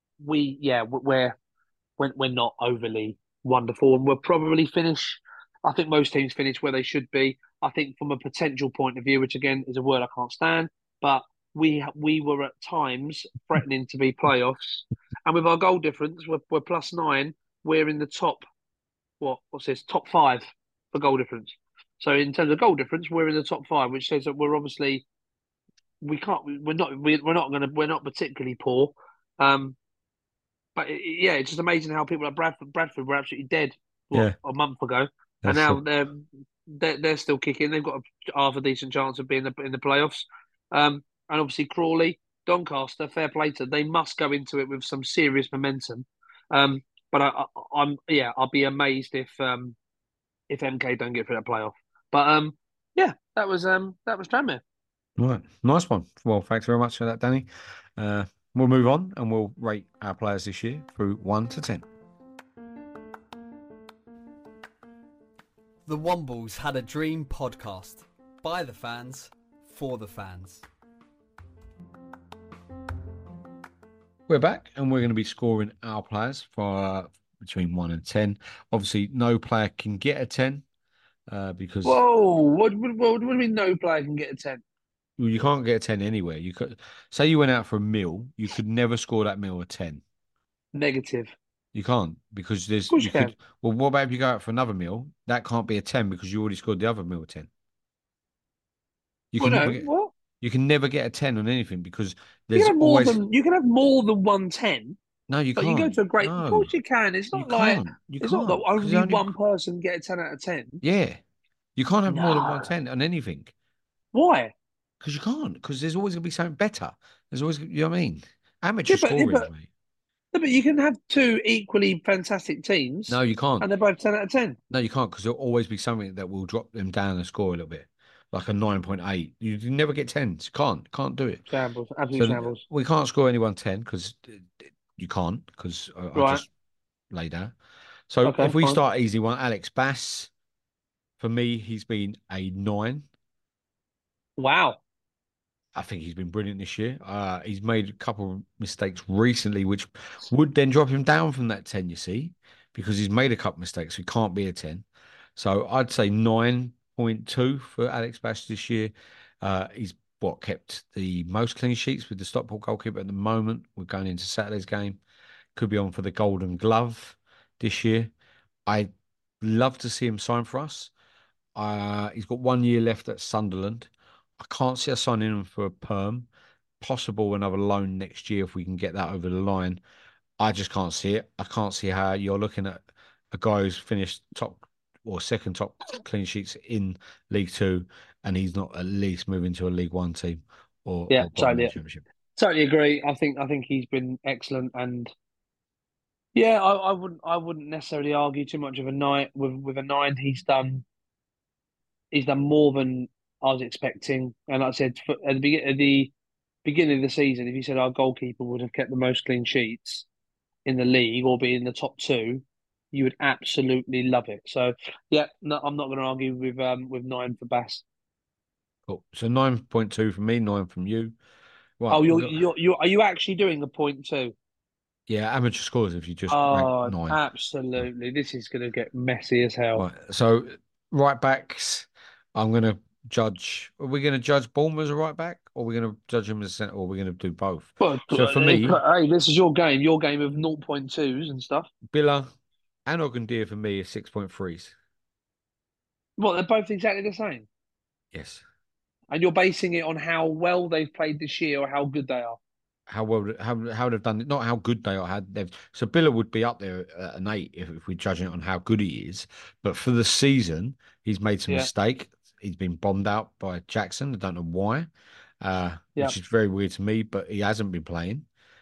we're not overly wonderful, and we'll probably finish. I think most teams finish where they should be. I think from a potential point of view, which again is a word I can't stand, but we were at times threatening to be playoffs, and with our goal difference, we're +9. We're in the top what's this top five for goal difference. So in terms of goal difference, we're in the top five, which says that we're obviously we can't we're not particularly poor. Um, but yeah, it's just amazing how people like Bradford were absolutely dead Yeah, a month ago, and that's now true. they're still kicking. They've got half a decent chance of being in the playoffs. And obviously Crawley, Doncaster, fair play to them. They must go into it with some serious momentum. But I'll be amazed if MK don't get through that playoff. But yeah, that was Tranmere. Right. Nice one. Well, thanks very much for that, Danny. We'll move on and we'll rate our players this year through 1 to 10. The Wombles Had a Dream podcast. By the fans, for the fans. We're back and we're going to be scoring our players for between 1 and 10. Obviously, no player can get a 10 because Whoa! What do you mean no player can get a 10? you can't get a 10 anywhere. You could say you went out for a meal, you could never score that meal a 10. Negative. You can't because Of course you can. well, what about if you go out for another meal? That can't be a 10 because you already scored the other meal a 10. You Well, can never no. get What? you can never get a 10 on anything because there's always You can have more than one 10. no, you Like you go can't. to a great. Of No, course you can. It's you not like can't. You it's not that can't because only only one person get a 10 out of 10. yeah, you can't have more than one No. 10 on anything Why? because you can't because there's always gonna be something better. There's always you know what I mean? Amateur Yeah, but, yeah, scoring, but mate. yeah, but you can have two equally fantastic No, teams, you can't. and they're both 10 out of 10. No, you can't because there'll always be something that will drop them down and score a little bit, like a 9.8. You never get 10s. Can't do it. Shambles, absolute So shambles. we can't score anyone 10 because you can't because I Right. just laid out. So Okay. if we Fine. start easy one, Alex Bass, for me, he's been a 9. Wow. I think he's been brilliant this year. He's made a couple of mistakes recently, which would then drop him down from that 10, you see, because he's made a couple of mistakes. He can't be a 10. So I'd say 9.2 for Alex Bass this year. He's kept the most clean sheets with the Stockport goalkeeper at the moment. We're going into Saturday's game. Could be on for the Golden Glove this year. I'd love to see him sign for us. He's got 1 year left at Sunderland. I can't see us signing him for a perm. Possible another loan next year if we can get that over the line. I just can't see it. I can't see how you're looking at a guy who's finished top or second top clean sheets in League Two, and he's not at least moving to a League One team Yeah. or bottom of the Totally. Championship. Totally agree. I think he's been excellent, and yeah, I wouldn't necessarily argue too much of a night with a 9. He's done more than I was expecting, and like I said at the beginning of the season, if you said our goalkeeper would have kept the most clean sheets in the league or be in the top two, you would absolutely love it. So yeah, no, I'm not going to argue with 9 for Bass. Cool. So 9.2 from me, 9 from you. Right, Oh, we've got are you actually doing a point too? yeah, amateur scores if you just rank Oh, 9. absolutely. This is going to get messy as hell. Right. So right backs, I'm gonna judge? Are we going to judge Bournemouth as a right back, or are we going to judge him as a centre, or are we going to do both? But So for me, hey, this is your game of 0.2s and stuff. Billa and Ogundia for me are 6.3s. Well, they're both exactly the same. Yes. And you're basing it on how well they've played this year or how good they are. How well, how they've done it, not how good they are. Had they've so Billa would be up there at an 8 if we're judging it on how good he is. But for the season, he's made some Yeah. mistake. He's been bombed out by Jackson. I don't know why, Yeah. which is very weird to me. But he hasn't been playing.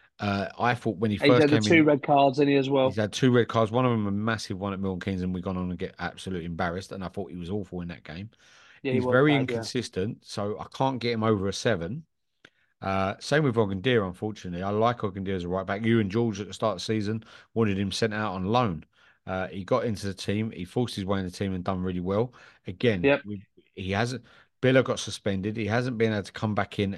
I thought when he He's first had the came 2 in, red cards in he as well. he's had 2 red cards. One of them a massive one at Milton Keynes, and we've gone on and get absolutely embarrassed. And I thought he was awful in that game. Yeah, he He's was very bad, inconsistent, so I can't get him over a 7. Same with Ogundir, unfortunately. I like Ogundir as a right back. You and George at the start of the season wanted him sent out on loan. He got into the team. He forced his way in the team and done really well. Again, Yep. he hasn't. Billa got suspended. He hasn't been able to come back in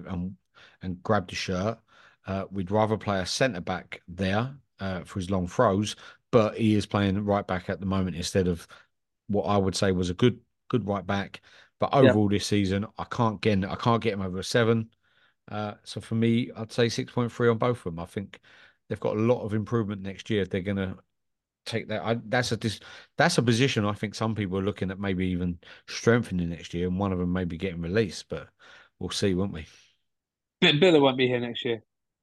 and grab the shirt. We'd rather play a centre back there for his long throws, but he is playing right back at the moment instead of what I would say was a good right back. But Yep. overall this season, I can't get him over a 7. So for me, I'd say 6.3 on both of them. I think they've got a lot of improvement next year if they're going to take that. That's a position I think some people are looking at maybe even strengthening next year, and one of them maybe getting released. But we'll see, won't we? Billa won't be here next year.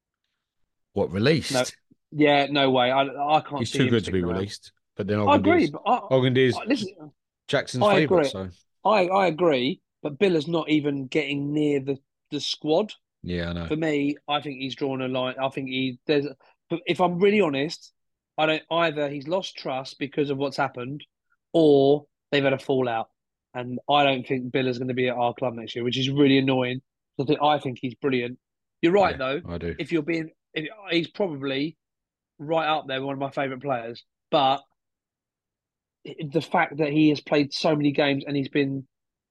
What No. released? Yeah, no way. I can't He's see too him good to be sticking around. released. But then I agree, Ogundir's but Ogundir's listen, Jackson's I favourite. agree. So I agree, but Billa's not even getting near the squad. yeah, I know. For me, I think he's drawn a line. I think there's. But if I'm really honest, I don't either. He's lost trust because of what's happened, or they've had a fallout. And I don't think Billa's going to be at our club next year, which is really annoying. I think he's brilliant. You're right Yeah, though. I do. He's probably right up there, one of my favourite players. But the fact that he has played so many games and he's been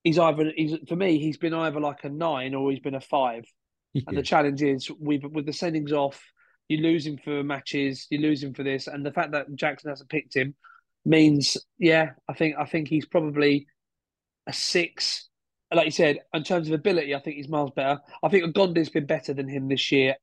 either like a 9 or he's been a 5. And Yeah. the challenge is with the sendings off, you lose him for matches, you lose him for this, and the fact that Jackson hasn't picked him means, yeah, I think he's probably a 6. Like you said, in terms of ability, I think he's miles better. I think Gondi's been better than him this year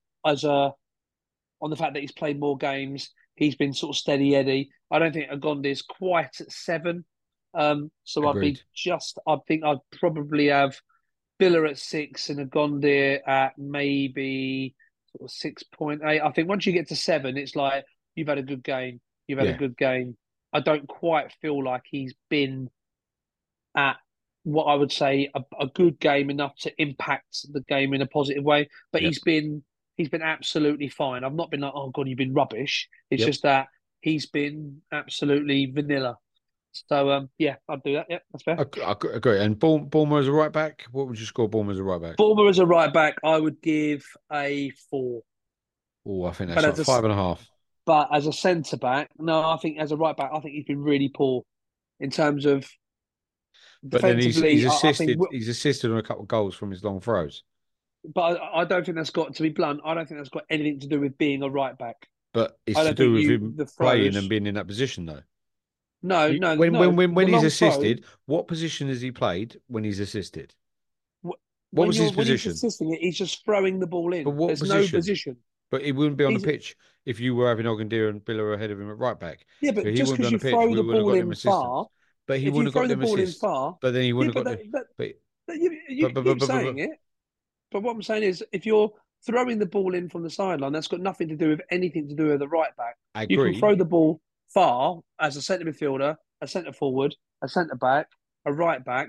on the fact that he's played more games. He's been sort of steady Eddie. I don't think Agondi is quite at 7. So Agreed. I think I'd probably have Villa at 6 and Agondi at maybe sort of 6.8. I think once you get to 7, it's like you've had a good game. You've had a Yeah. good game. I don't quite feel like he's been at what I would say a good game enough to impact the game in a positive way. But Yep. he's been absolutely fine. I've not been like, oh God, you've been rubbish. It's Yep. just that he's been absolutely vanilla. So yeah, I'd do that. Yeah, that's fair. I agree. And Bournemouth as a right back. What would you score Bournemouth as a right back? Bournemouth as a right back, I would give a 4. Oh, I think that's But like 5.5. but as a centre back, no, I think as a right back, I think he's been really poor in terms of But then he's defensively. I think, he's assisted on a couple of goals from his long throws. but I don't think that's got to be blunt. I don't think that's got anything to do with being a right back. But it's I to don't do think with him the playing throws. and being in that position, though. No, no, When no. when The he's long assisted, what position has he played when he's assisted? throw, What was his when he's position? assisting it, he's just throwing the ball But in. what There's no position? position. But he wouldn't be on the He's pitch if you were having Ogundir and Billa ahead of him at right back. Yeah, So but he just wouldn't be because on you the pitch. throw We the would have ball got them in assistants. far, But he if you wouldn't have got throw the them ball in assists. far, But then he yeah, wouldn't have got them. But you keep saying it. But what I'm saying is, if you're throwing the ball in from the sideline, that's got nothing to do with anything to do with the right back. I You can agree. throw the ball far as a centre midfielder, a centre forward, a centre back, a right back.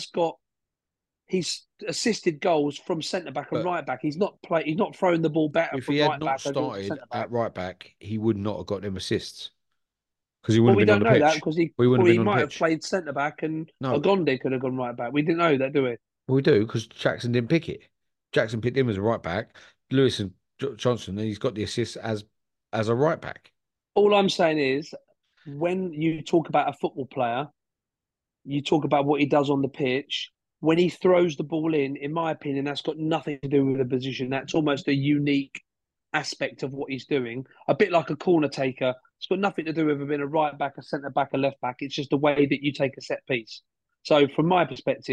He's assisted goals from centre back and But right back. He's not throwing the ball better if he from had right not back as he is started centre back. at right back, he would not have got them assists because he Well, wouldn't we have been on don't the know that pitch. because We wouldn't he have been on might the have pitch. played centre back and No, Agonde could have gone right back. We didn't know that, do we? we do because Jackson didn't pick it. Jackson picked him as a right back. Lewis and Johnson, and he's got the assist as a right back. All I'm saying is, when you talk about a football player, you talk about what he does on the pitch. When he throws the ball in my opinion, that's got nothing to do with the position. That's almost a unique aspect of what he's doing. A bit like a corner taker. It's got nothing to do with being a right back, a centre back, a left back. It's just the way that you take a set piece. So from my perspective,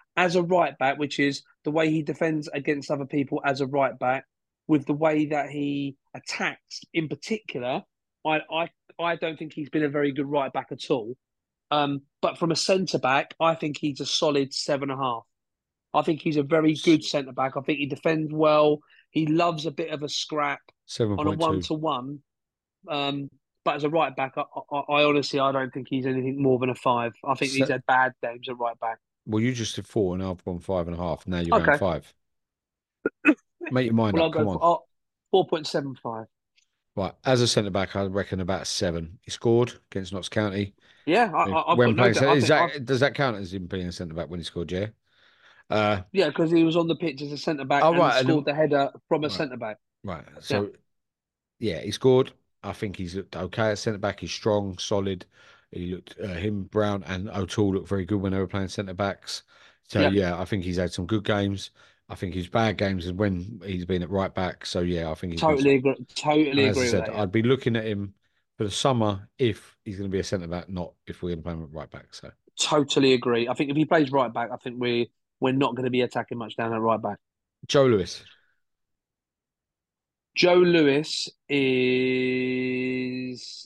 as a right back, which is the way he defends against other people as a right back, with the way that he attacks in particular, I I, I don't think he's been a very good right back at all. But from a centre back, I think he's a solid 7.5. I think he's a very good centre back. I think he defends well. He loves a bit of a scrap on a 7.2. 1-to-1. But as a right back, I honestly I don't think he's anything more than a 5. I think he's Se- had bad games at right back. well, you just did 4 and I've gone 5.5. Now you're going Okay, 5. Make your mind well I'll up. go Come on. for 4.75. Right. As a centre back, I reckon about 7. He scored against Notts County. Yeah, I've When got no playing, doubt. I is think I that does that count as him being a centre back when he scored? Yeah. yeah, because he was on the pitch as a centre back Oh and right, scored the header from a right, centre back. right. Yeah, So yeah, he scored. I think he's looked okay at centre back. He's strong, solid. He looked him, Brown, and O'Toole looked very good when they were playing centre backs. So yeah, yeah, I think he's had some good games. I think his bad games is when he's been at right back. So yeah, I think he's been totally solid. agree. And Totally as I agree with said, that. Yeah, I'd be looking at him for the summer if he's going to be a centre back, not if we're going to play him at right back. So totally agree. I think if he plays right back, I think we're not going to be attacking much down at right back. Joe Lewis. Joe Lewis is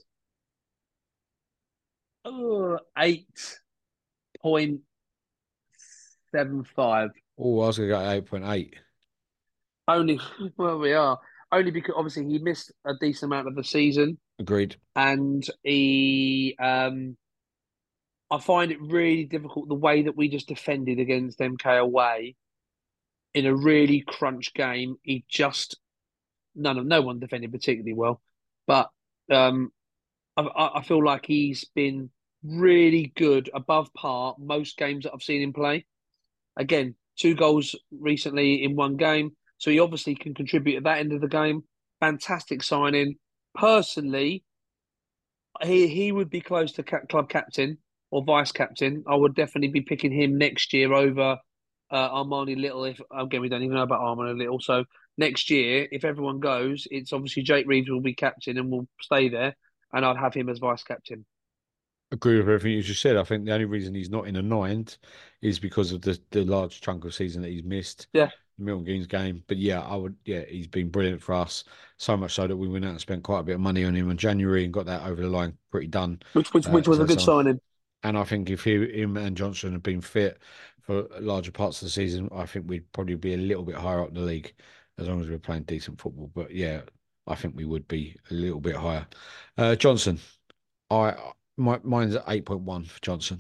8.75. Oh, I was going to go 8.8. Only well, we are only because obviously he missed a decent amount of the season, Agreed. and he I find it really difficult the way that we just defended against MK away in a really crunch game. He just no one defended particularly well, but um, I feel like he's been really good, above par most games that I've seen him play. Again, 2 goals recently in one game, so he obviously can contribute at that end of the game. Fantastic signing. Personally, he would be close to club captain or vice captain. I would definitely be picking him next year over Armani Little. If again, we don't even know about Armani Little. So next year, if everyone goes, it's obviously Jake Reeves will be captain and will stay there, and I'd have him as vice captain. Agree with everything you just said. I think the only reason he's not in a 9 is because of the large chunk of season that he's missed, Yeah, the Milton Keynes game. But yeah, I would. Yeah, he's been brilliant for us. So much so that we went out and spent quite a bit of money on him in January and got that over the line pretty done. which was a good So signing. and I think if him and Johnson had been fit for larger parts of the season, I think we'd probably be a little bit higher up the league as long as we're playing decent football. But yeah, I think we would be a little bit higher. Johnson, mine's at 8.1 for Johnson.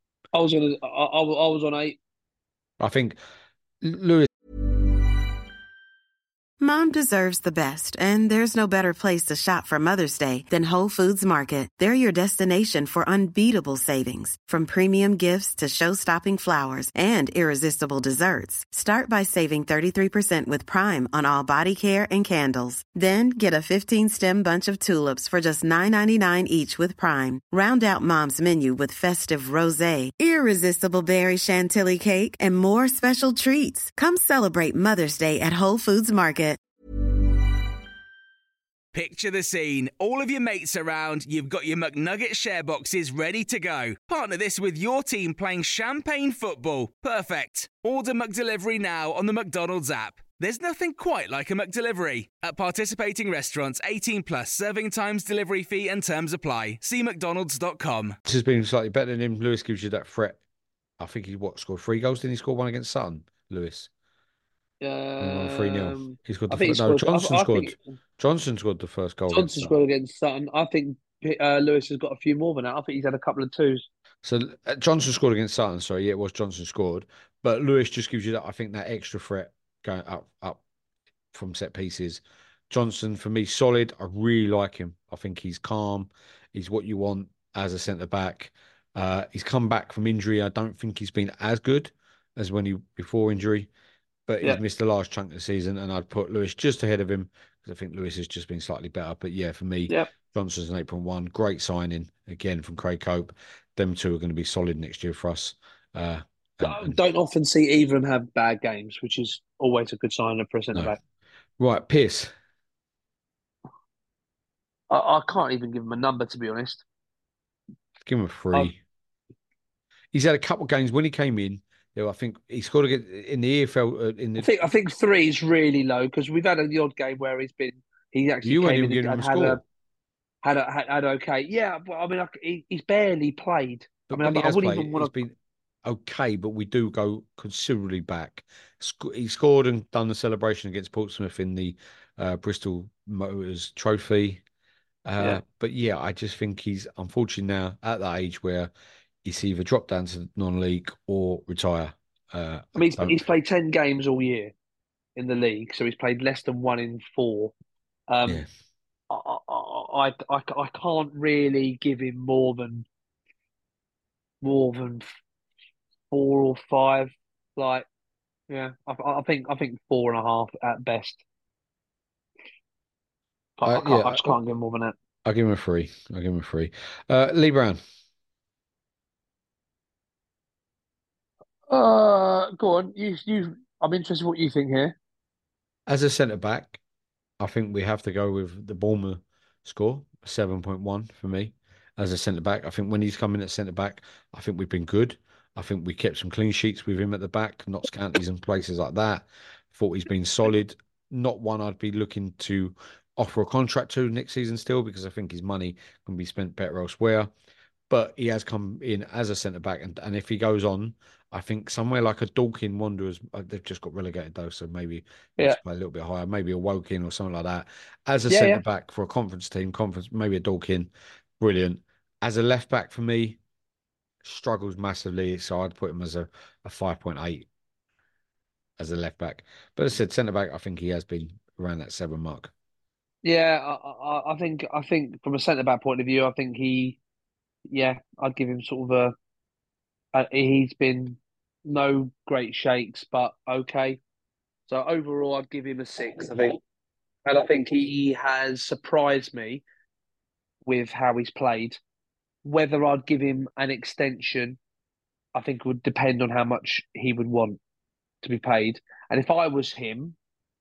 I was on 8. I think Lewis. Mom deserves the best, and there's no better place to shop for Mother's Day than Whole Foods Market. They're your destination for unbeatable savings, from premium gifts to show-stopping flowers and irresistible desserts. Start by saving 33% with Prime on all body care and candles. Then get a 15-stem bunch of tulips for just $9.99 each with Prime. Round out Mom's menu with festive rosé, irresistible berry chantilly cake, and more special treats. Come celebrate Mother's Day at Whole Foods Market. Picture the scene. All of your mates around, you've got your McNugget share boxes ready to go. Partner this with your team playing champagne football. Perfect. Order McDelivery now on the McDonald's app. There's nothing quite like a McDelivery. At participating restaurants, 18 plus, serving times, delivery fee and terms apply. See mcdonalds.com. This has been slightly better than him. Lewis gives you that threat. I think he scored 3 goals. Didn't he score one against Sutton? Lewis. We won 3-0. He scored I the think he first. No, scored. Johnson I scored. think Johnson scored the first goal against Johnson Sutton. scored against Sutton. I think Lewis has got a few more than that. I think he's had a couple of twos. So Johnson scored against Sutton. Sorry, yeah, it was Johnson scored, but Lewis just gives you that. I think that extra threat going up from set pieces. Johnson for me solid. I really like him. I think he's calm. He's what you want as a centre back. He's come back from injury. I don't think he's been as good as when he before injury, but he's Yeah, missed a large chunk of the season, and I'd put Lewis just ahead of him because I think Lewis has just been slightly better. But yeah, for me, yeah. Johnson's an 8.1. Great signing again from Craig Cope. Them two are going to be solid next year for us. Don't often see either of them have bad games, which is always a good sign for a centre No. back. Right, Pierce. I can't even give him a number, to be honest. Give him a 3. He's had a couple of games when he came in. I think he scored against in the EFL I think 3 is really low because we've had the odd game where he actually You weren't came even in giving him and a score, had okay. Yeah, but I mean, he's barely played. I but mean, when he I has wouldn't played, even he's want to. been okay. But we do go considerably back. He scored and done the celebration against Portsmouth in the Bristol Motors Trophy. Yeah, But yeah, I just think he's unfortunately now at that age where he's either drop down to non-league or retire. I I mean, don't. he's played 10 games all year in the league, so he's played less than 1 in 4. Um, Yeah, I can't really give him more than 4 or 5. Like, yeah, I think 4.5 at best. I yeah. just can't give him more than that. I'll give him a three. I'll give him a three. Lee Brown Go on. I'm interested in what you think here. as a centre back. I think we have to go with the Bournemouth score, 7.1 for me as a centre back. I think when he's come in at centre back, I think we've been good. I think we kept some clean sheets with him at the back, Notts Counties and places like that. Thought he's been solid. Not one I'd be looking to offer a contract to next season still because I think his money can be spent better elsewhere. But he has come in as a centre back, and if he goes on, I think somewhere like a Dorking Wanderers, they've just got relegated though, so maybe needs Yeah, to play a little bit higher, maybe a Woking or something like that. As a yeah, centre yeah. back for a conference team, maybe a Dorking, brilliant. As a left back for me, struggles massively, so I'd put him as a 5.8 as a left back. But as I said, centre back, I think he has been around that 7 mark. Yeah, I think from a centre back point of view, I think yeah, I'd give him sort of he's been no great shakes, but okay. So overall, I'd give him a 6. I think, and I think he has surprised me with how he's played. Whether I'd give him an extension, I think would depend on how much he would want to be paid. And if I was him,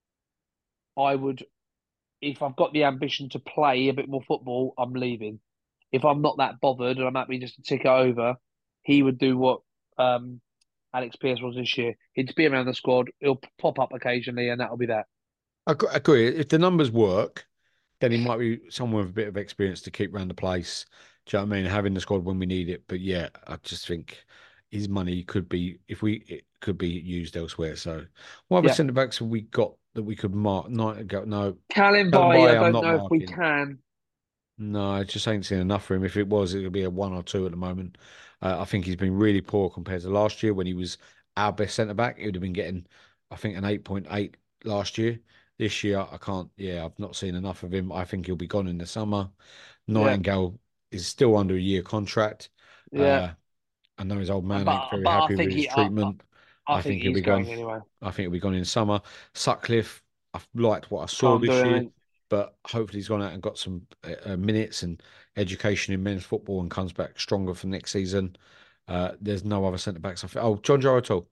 I would, if I've got the ambition to play a bit more football, I'm leaving. If I'm not that bothered and I'm happy just to tick it over, he would do what Alex Pearce was this year. He'd be around the squad. He'll pop up occasionally, and that'll be that. I agree. If the numbers work, then he might be someone with a bit of experience to keep around the place. Do you know what I mean? Having the squad when we need it. But yeah, I just think his money could be it could be used elsewhere. So what other Yeah, centre backs have we got that we could mark? No, Callum Callum Baye, I Baye, I'm don't not know if we marking. can. No, I just ain't seen enough for him. If it was, it would be a 1 or 2 at the moment. I think he's been really poor compared to last year when he was our best centre back. He would have been getting, I think, an 8.8 last year. This year, I can't. Yeah, I've not seen enough of him. I think he'll be gone in the summer. Yeah, Nightingale is still under a year contract. yeah, Uh, I know his old man ain't very but I happy with think his treatment. I I think think he'll he's be gone. going anyway. I think he'll be gone in summer. Sutcliffe, I've liked what I saw Can't do this year, anything. but hopefully he's gone out and got some minutes and education in men's football and comes back stronger for next season. There's no other centre backs. Oh, John Joe O'Toole.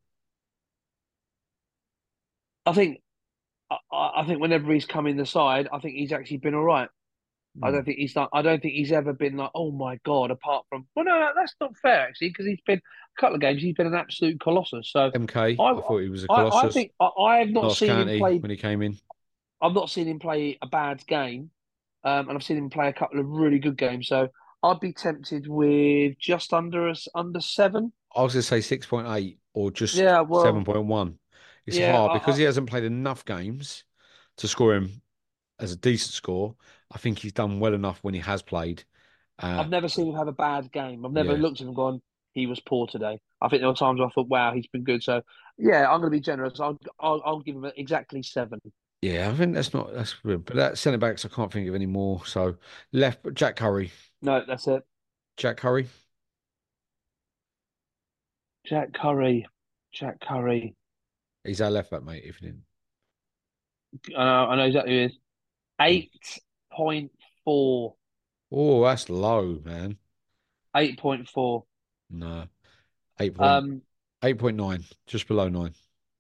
I think I think whenever he's come in the side, I think he's actually been all right. I Hmm. don't think he's not. I don't think he's ever been like, oh my god. Apart from, well, no, that's not fair actually, because he's been a couple of games. He's been an absolute colossus. So MK, I I thought he was a I colossus. think I have not Notts seen him County play. when he came in. I've not seen him play a bad game, and I've seen him play a couple of really good games. So I'd be tempted with just under 7. I was going to say 6.8 or just Yeah, well, 7.1. It's yeah. hard because he hasn't played enough games to score him as a decent score. I think he's done well enough when he has played. Uh, I've never seen him have a bad game. I've never yeah, looked at him and gone, he was poor today. I think there were times where I thought, wow, he's been good. So, yeah, I'm going to be generous. I'll give him exactly 7. yeah. I think that's good. But that centre backs, I can't think of any more. So left, Jack Curry. No, that's it. Jack Curry. Jack Curry. Jack Curry. He's our left back, mate. If you didn't. I know exactly who it is. Go on. 8.4. Oh, that's low, man. 8.4. No, 8 point Um, 8.9, just below 9.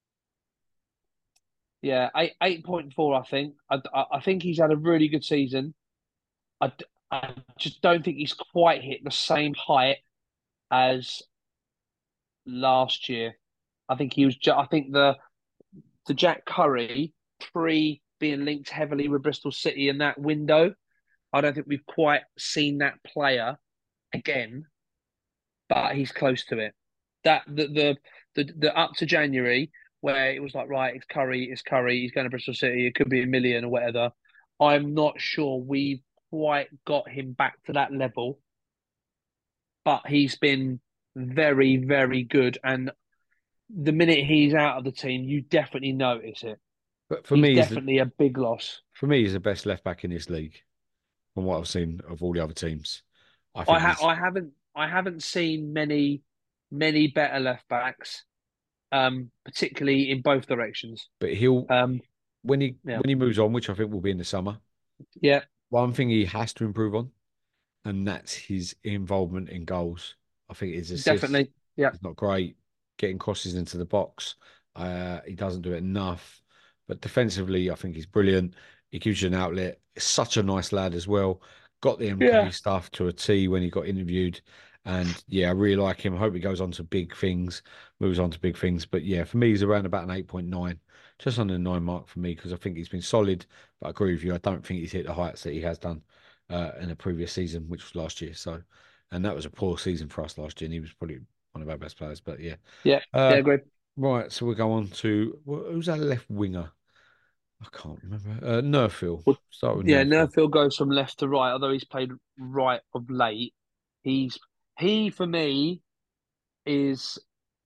yeah, 8.4, I think. I think he's had a really good season. I just don't think he's quite hit the same height as last year. I think he was. I think the Jack Curry pre being linked heavily with Bristol City in that window. I don't think we've quite seen that player again, but he's close to it. That the up to January where it was like, right, it's Curry, he's going to Bristol City, it could be a million or whatever. I'm not sure we've quite got him back to that level, but he's been very, very good. And the minute he's out of the team, you definitely notice it. But for He's me, definitely a big loss. he's the best left back in this league from what I've seen of all the other teams. I think he's, I haven't seen many better left backs, particularly in both directions. but he'll when Yeah, he moves on, which I think will be in the summer. yeah, One thing he has to improve on, and that's his involvement in goals. I think his assists definitely. Yeah, is not great. Getting crosses into the box, he doesn't do it enough. But defensively, I think he's brilliant. He gives you an outlet. He's such a nice lad as well. Got the MK yeah, stuff to a T when he got interviewed. And yeah, I really like him. I hope he goes on to big things, moves on to big things. But yeah, for me, he's around about an 8.9, just under the 9 mark for me, because I think he's been solid. But I agree with you. I don't think he's hit the heights that he has done in the previous season, which was last year. So, and that was a poor season for us last year. And he was probably one of our best players. But yeah. yeah, yeah. Great. Right. So we'll go on to who's our left winger? I can't remember. Nerfil. Well, Start with yeah, Nerfil. Nerfield goes from left to right. Although he's played right of late, he for me is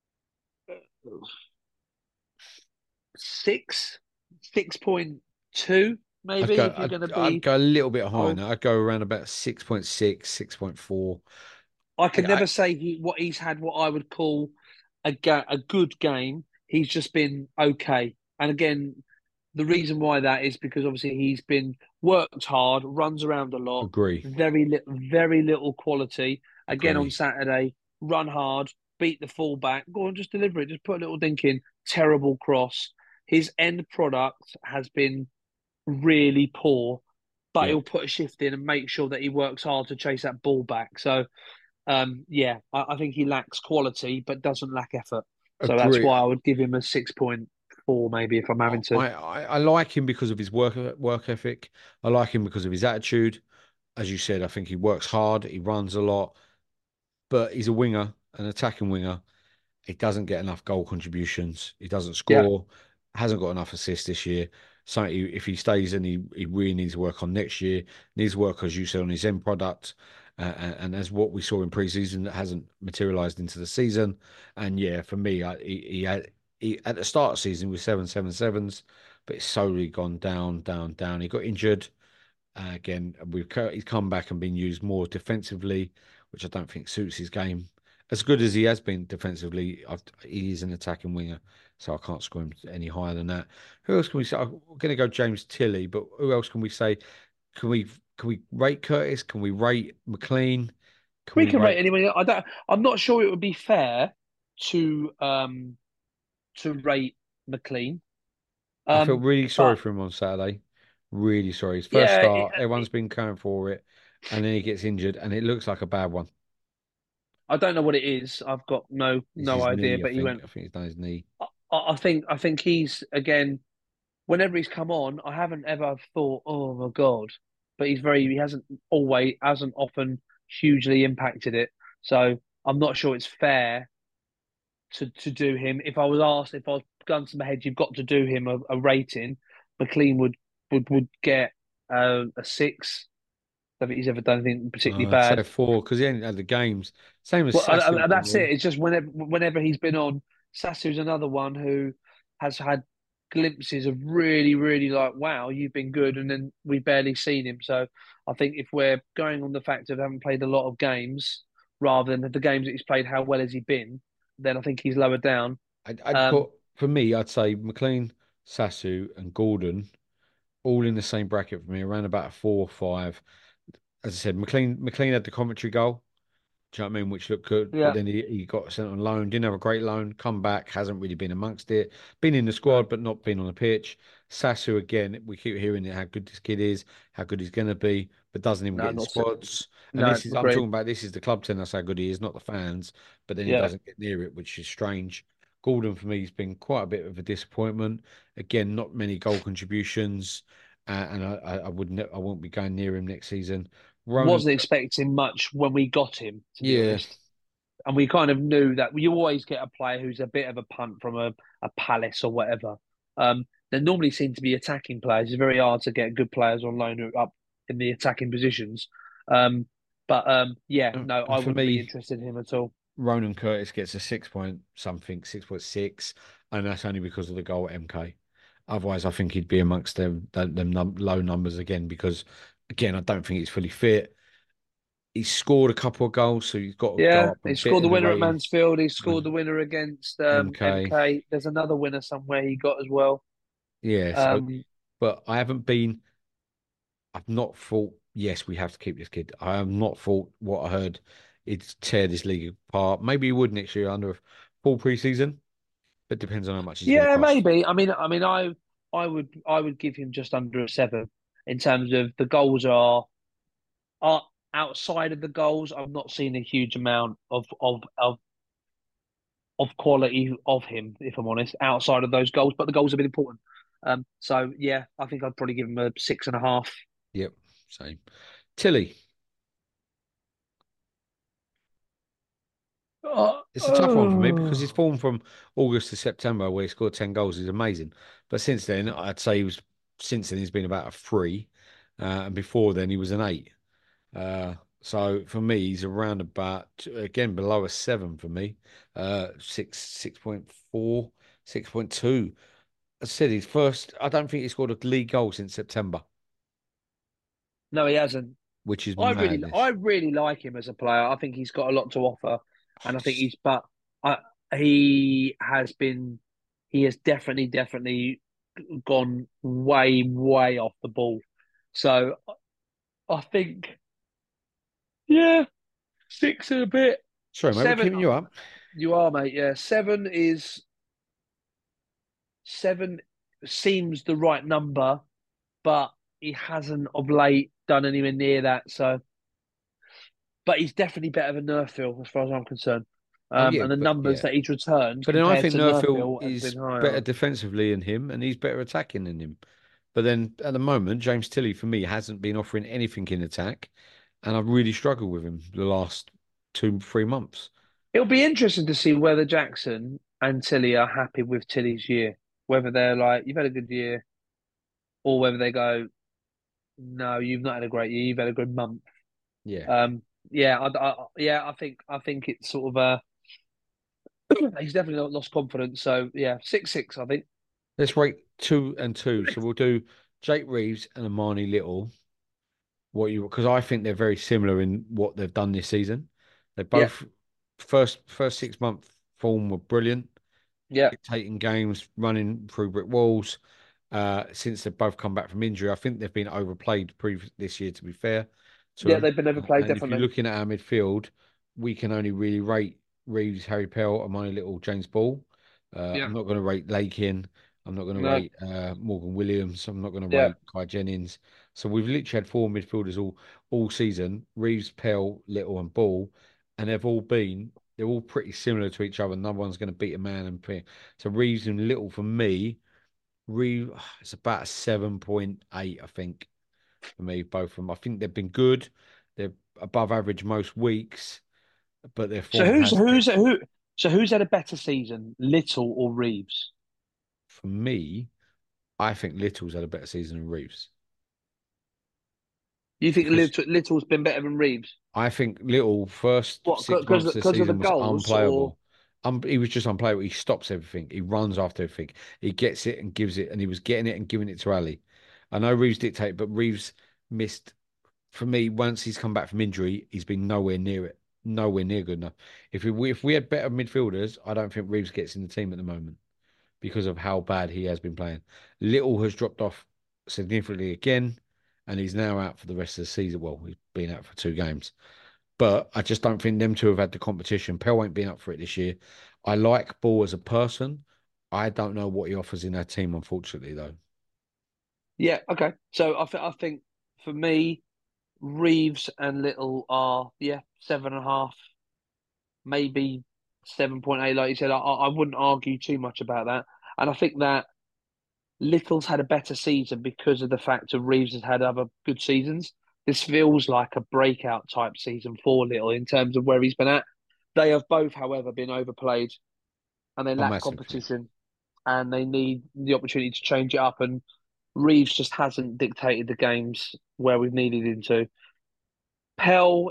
six 6.2 I'd maybe go. if you're going to I'd be. go a little bit higher Oh, now. I'd go around about 6.6, 6.4. I can I, never say what he's had. What I would call a good game. He's just been okay. And again, the reason why that is because obviously he's been worked hard, runs around a lot, agree. very little quality. Again on Agree. Saturday, run hard, beat the fullback, go on, just deliver it, just put a little dink in. Terrible cross. His end product has been really poor, but Yeah. he'll put a shift in and make sure that he works hard to chase that ball back. So, yeah, I think he lacks quality, but doesn't lack effort. So that's Agree. why I would give him a 6.4, maybe if I'm having to. I like him because of his work ethic. I like him because of his attitude. As you said, I think he works hard. He runs a lot, but he's a winger, an attacking winger. He doesn't get enough goal contributions. He doesn't Yeah, score. Hasn't got enough assists this year. So if he stays in, he really needs to work on next year. Needs to work, as you said, on his end product. And as what we saw in preseason, that hasn't materialized into the season. And yeah, for me, he at the start of the season with 7.77s, but it's slowly gone down, down, down. He got injured. Again, he's come back and been used more defensively, which I don't think suits his game. As good as he has been defensively, he is an attacking winger, so I can't score him any higher than that. Who else can we say? I'm going to go James Tilley, but who else can we say? Can we rate Curtis? Can we rate McLean? Can we we can rate rate? anyone. I don't. I'm not sure it would be fair to rate McLean. I feel really sorry But for him on Saturday. Really sorry. His first yeah, start, everyone's been going for it, and then he gets injured, and it looks like a bad one. I don't know what it is. I've got It's no his idea. knee, I But he think. went. I think he's done his knee. I think he's again. Whenever he's come on, I haven't ever thought, oh my god. But he hasn't often hugely impacted it. So I'm not sure it's fair to do him. If I was asked, if I was gun to my head, you've got to do him a rating. McLean would get a six. I don't think he's ever done anything particularly I'd say bad. 4 because he ain't had the games. Same as Well, Sassy that's overall. it. It's just whenever he's been on, Sassu's another one who has had glimpses of really like, wow, you've been good, and then we barely seen him. So I think if we're going on the fact of having played a lot of games rather than the games that he's played, how well has he been? Then I think he's lower down. I'd Um, put, for me, I'd say McLean, Sassu, and Gordon all in the same bracket for me, around about a 4 or 5. As I said, McLean had the commentary goal. Do you know what I mean? Which looked good, but yeah, then he got sent on loan. Didn't have a great loan. Come back, hasn't really been amongst it. Been in the no, squad, but not been on the pitch. Sasu again. We keep hearing it, how good this kid is, how good he's going to be, but doesn't even no, get in not so, squads. And no, I'm agreed. talking about this is the club telling us how good he is, not the fans. But then he Yeah, doesn't get near it, which is strange. Gordon for me has been quite a bit of a disappointment. Again, not many goal contributions, and I won't be going near him next season. Ronan, Wasn't expecting much when we got him, to be yeah, honest. And we kind of knew that you always get a player who's a bit of a punt from a Palace or whatever. There normally seem to be attacking players. It's very hard to get good players on loan who are up in the attacking positions. Yeah, no, and I for wouldn't be me, interested in him at all. Ronan Curtis gets a 6 point something, 6.6, and that's only because of the goal at MK. Otherwise, I think he'd be amongst them low numbers again because, again, I don't think he's fully fit. He's scored a couple of goals, so he's got to go Yeah, up a he bit scored the in the winner at rating. Mansfield. He scored the winner against MK, MK. There's another winner somewhere he got as well. yeah. So, Um, but I've not thought. Yes, we have to keep this kid. I have not thought what I heard. It's tear this league apart. Maybe he would next year under a full preseason, but depends on how much he's going to yeah, cost. maybe. I would give him just under a 7 in terms of the goals are outside of the goals. I've not seen a huge amount of quality of him, if I'm honest, outside of those goals. But the goals have been important. So yeah, I think I'd probably give him a 6.5. Yep, same. Tilly, it's a tough one for me because his form from August to September, where he scored 10 goals, is amazing. But since then, I'd say since then he's been about a 3, and before then he was an 8. So for me, he's around about again below a 7 for me. 6.4, 6.2. I said his first. I don't think he scored a league goal since September, No, he hasn't. which is I madness. really like him as a player. I think he's got a lot to offer, and I think I, he has been, he has definitely gone way off the ball. So I think, yeah, 6 and a bit, Sorry, mate, we're 7. keeping you up. You are, mate. Yeah, 7 seems the right number, but he hasn't of late done anywhere near that. So. But he's definitely better than Nerfil as far as I'm concerned. Oh yeah, And the but numbers yeah, that he's returned but then I compared think to Nerfil Nerfil has is been better higher. defensively than him, and he's better attacking than him. But then at the moment, James Tilley for me hasn't been offering anything in attack, and I've really struggled with him the last 2, 3 months. It'll be interesting to see whether Jackson and Tilly are happy with Tilly's year. Whether they're like, you've had a good year, or whether they go, no, you've not had a great year, you've had a good month. Yeah. Yeah, I think it's sort of he's definitely not lost confidence. So yeah, 6-6, I think. Let's rate 2 and 2. So we'll do Jake Reeves and Amani Little. Because I think they're very similar in what they've done this season. They Yeah, both first 6 month form were brilliant, yeah, dictating games, running through brick walls. Since they've both come back from injury, I think they've been overplayed this year. To be fair to yeah. them, They've been overplayed, and if you're definitely. looking at our midfield, we can only really rate Reeves, Harry Pell, Amani Little, James Ball. Yeah, I'm not going to rate Lakin. I'm not going to no, rate Morgan Williams. I'm not going to yeah. rate Kai Jennings. So we've literally had 4 midfielders all season: Reeves, Pell, Little, and Ball, and they're all pretty similar to each other. No one's going to beat a man and play. So Reeves and Little for me, Reeves it's about a 7.8, I think, for me, both of them. I think they've been good. They're above average most weeks, but their So form has dipped. who's had a better season, Little or Reeves? For me, I think Little's had a better season than Reeves. You think Because Little's been better than Reeves? I think Little first What? 6 months of the Because of the season was goals, or unplayable. He was just unplayable. He stops everything. He runs after everything. He gets it and gives it, and he was getting it and giving it to Ali. I know Reeves dictated, but Reeves missed. For me, once he's come back from injury, he's been nowhere near it. Nowhere near good enough. If we had better midfielders, I don't think Reeves gets in the team at the moment because of how bad he has been playing. Little has dropped off significantly again, and he's now out for the rest of the season. Well, he's been out for 2 games. But I just don't think them two have had the competition. Pell ain't been up for it this year. I like Ball as a person. I don't know what he offers in our team, unfortunately, though. yeah, okay. So I think for me, Reeves and Little are 7.5, maybe 7.8, like you said, I wouldn't argue too much about that. And I think that Little's had a better season because of the fact that Reeves has had other good seasons. This feels like a breakout type season for Little in terms of where he's been at. They have both, however, been overplayed and they Oh, lack massively. competition and they need the opportunity to change it up. And Reeves just hasn't dictated the games where we've needed him to. Pell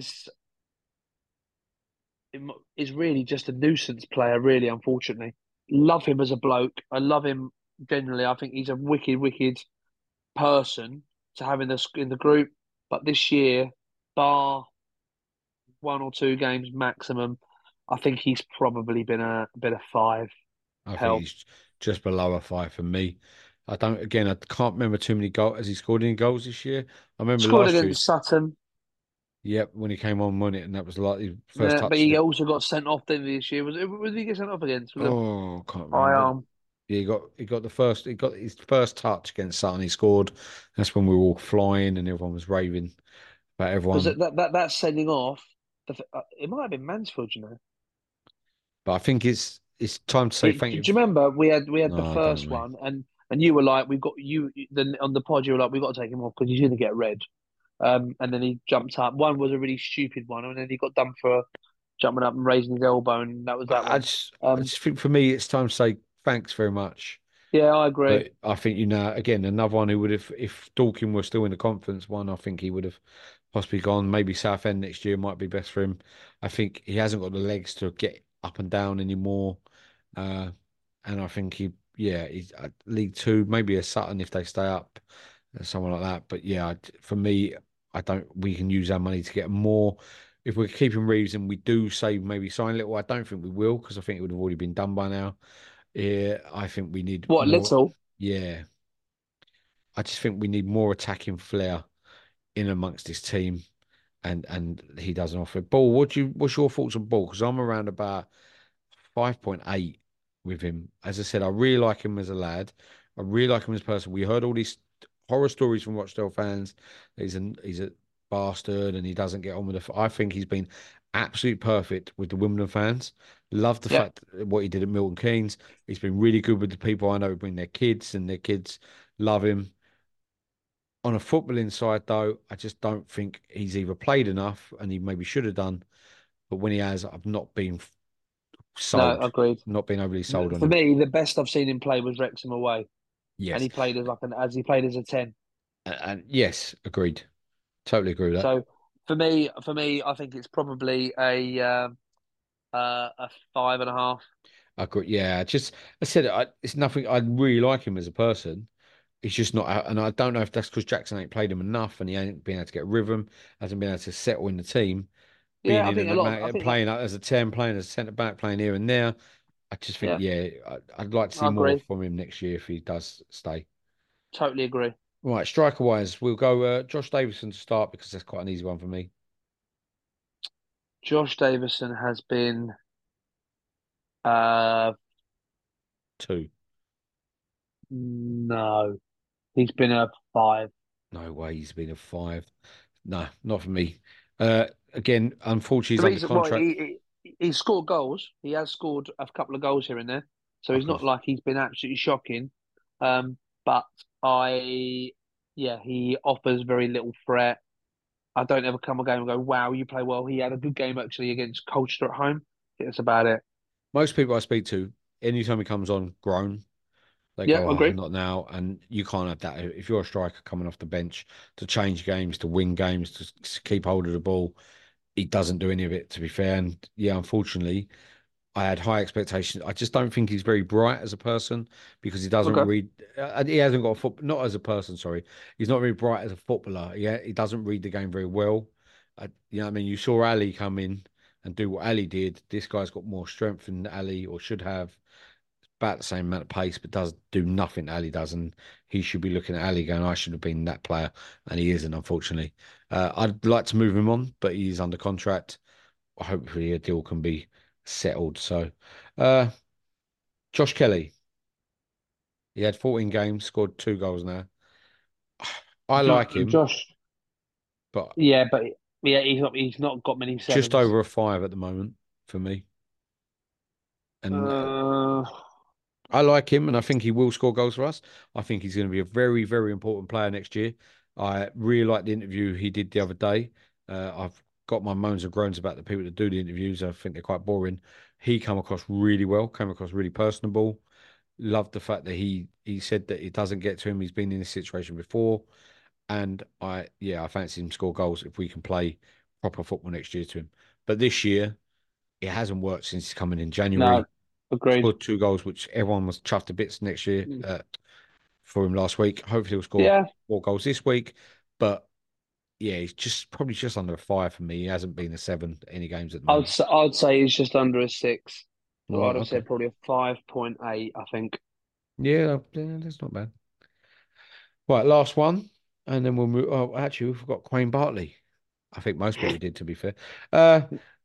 is really just a nuisance player, really, unfortunately. Love him as a bloke. I love him generally. I think he's a wicked, wicked person to have in the group. But this year, bar 1 or 2 games maximum, I think he's probably been a bit of five. I think Pell he's just below a 5 for me. I don't. Again, I can't remember too many goals. Has he scored any goals this year? I remember scored last year. against Sutton, Yep, when he came on, won it, and that was like his first yeah, but touch. he also got sent off didn't he, this year. Was he get sent off against? Was it Oh, can't high remember. arm? Yeah, he got his first touch against Sutton. He scored. That's when we were all flying and everyone was raving about Because everyone. that sending off, it might have been Mansfield, you know. But I think it's time to say thank Do you. you remember we had the No, I don't first know. one and you were like we've got you then on the pod you were like we've got to take him off because he's going to get red. And then he jumped up. One was a really stupid one, and then he got done for jumping up and raising his elbow, and that was that I one. just I Um, just think for me it's time to say thanks very much. yeah, I agree. But I think again another one who would have if Dorking were still in the conference one, I think he would have possibly gone. Maybe Southend next year might be best for him. I think he hasn't got the legs to get up and down anymore. Uh, and I think he's at League Two, maybe a Sutton if they stay up, someone like that. But yeah, for me, I don't. We can use our money to get more. If we're keeping Reeves and we do say maybe sign Little, I don't think we will because I think it would have already been done by now. Yeah, I think we need What more. little? Yeah, I just think we need more attacking flair in amongst this team, and he doesn't offer it. Ball, what's your thoughts on Ball? Because I'm around about 5.8 with him. As I said, I really like him as a lad. I really like him as a person. We heard all these horror stories from Rochdale fans. He's a bastard and he doesn't get on with the. I think he's been absolutely perfect with the Wimbledon fans. Love the Yeah. fact what he did at Milton Keynes. He's been really good with the people I know who bring their kids, and their kids love him. On a footballing side, though, I just don't think he's either played enough, and he maybe should have done. But when he has, I've not been No, sold, agreed. not been overly sold on For him. me, the best I've seen him play was Wrexham away, and Yes, he played as he played as a 10. and yes, agreed. Totally agree with that. So for me, I think it's probably a 5.5. I agree. Yeah, just I said it's nothing. I really like him as a person. He's just not, and I don't know if that's because Jackson ain't played him enough, and he ain't been able to get rhythm, hasn't been able to settle in the team, being Yeah, I in think and a lot of I out, think playing as a 10, playing as a centre back, playing here and there. I just think, yeah, yeah, I'd like to see I more agree. from him next year if he does stay. Totally agree. Right, striker wise, we'll go Josh Davison to start because that's quite an easy one for me. Josh Davison has been uh Two. no, he's been a 5. No way he's been a 5. No, not for me. Again, unfortunately, he's The under reason why contract. he scored goals, he has scored a couple of goals here and there, so I he's could, not like he's been absolutely shocking. But I, yeah, he offers very little threat. I don't ever come a game and go, "Wow, you play well." He had a good game actually against Colchester at home. That's about it. most people I speak to, anytime he comes on grown, they Yeah, go, I "Oh, agree. not now." And you can't have that. If you're a striker coming off the bench to change games, to win games, to keep hold of the ball, he doesn't do any of it, to be fair. And yeah, unfortunately, I had high expectations. I just don't think he's very bright as a person because he doesn't Okay. read. He hasn't got a foot. Not as a person, sorry. He's not very bright as a footballer. Yeah, he doesn't read the game very well. You know what I mean? You saw Ali come in and do what Ali did. This guy's got more strength than Ali or should have. About the same amount of pace, but does do nothing Ali does. And he should be looking at Ali going, I should have been that player. And he isn't, unfortunately. I'd like to move him on, but he's under contract. Hopefully a deal can be settled. So, uh, Josh Kelly, he had 14 games, scored 2 goals now. I like him, Josh, but yeah, but yeah, he's not got many just sevens. over a 5 at the moment for me. And Uh, I like him, and I think he will score goals for us. I think he's going to be a very, very important player next year. I really like the interview he did the other day. I've got my moans and groans about the people that do the interviews. I think they're quite boring. He came across really well, came across really personable. Loved the fact that he said that it doesn't get to him. He's been in this situation before. And I fancy him to score goals if we can play proper football next year to him. But this year, it hasn't worked since he's coming in no, January. agreed. Scored 2 goals, which everyone was chuffed to bits next year for him last week. Hopefully, he'll score Yeah, 4 goals this week. But yeah, he's probably just under a 5 for me. He hasn't been a 7 any games at the moment. I'd say he's just under a 6. So Right, I'd have okay. said probably a 5.8, I think. Yeah, that's not bad. Right, last one, and then we'll move. Oh, actually, we forgot Quayne Bartley. I think most people did, to be fair. Uh,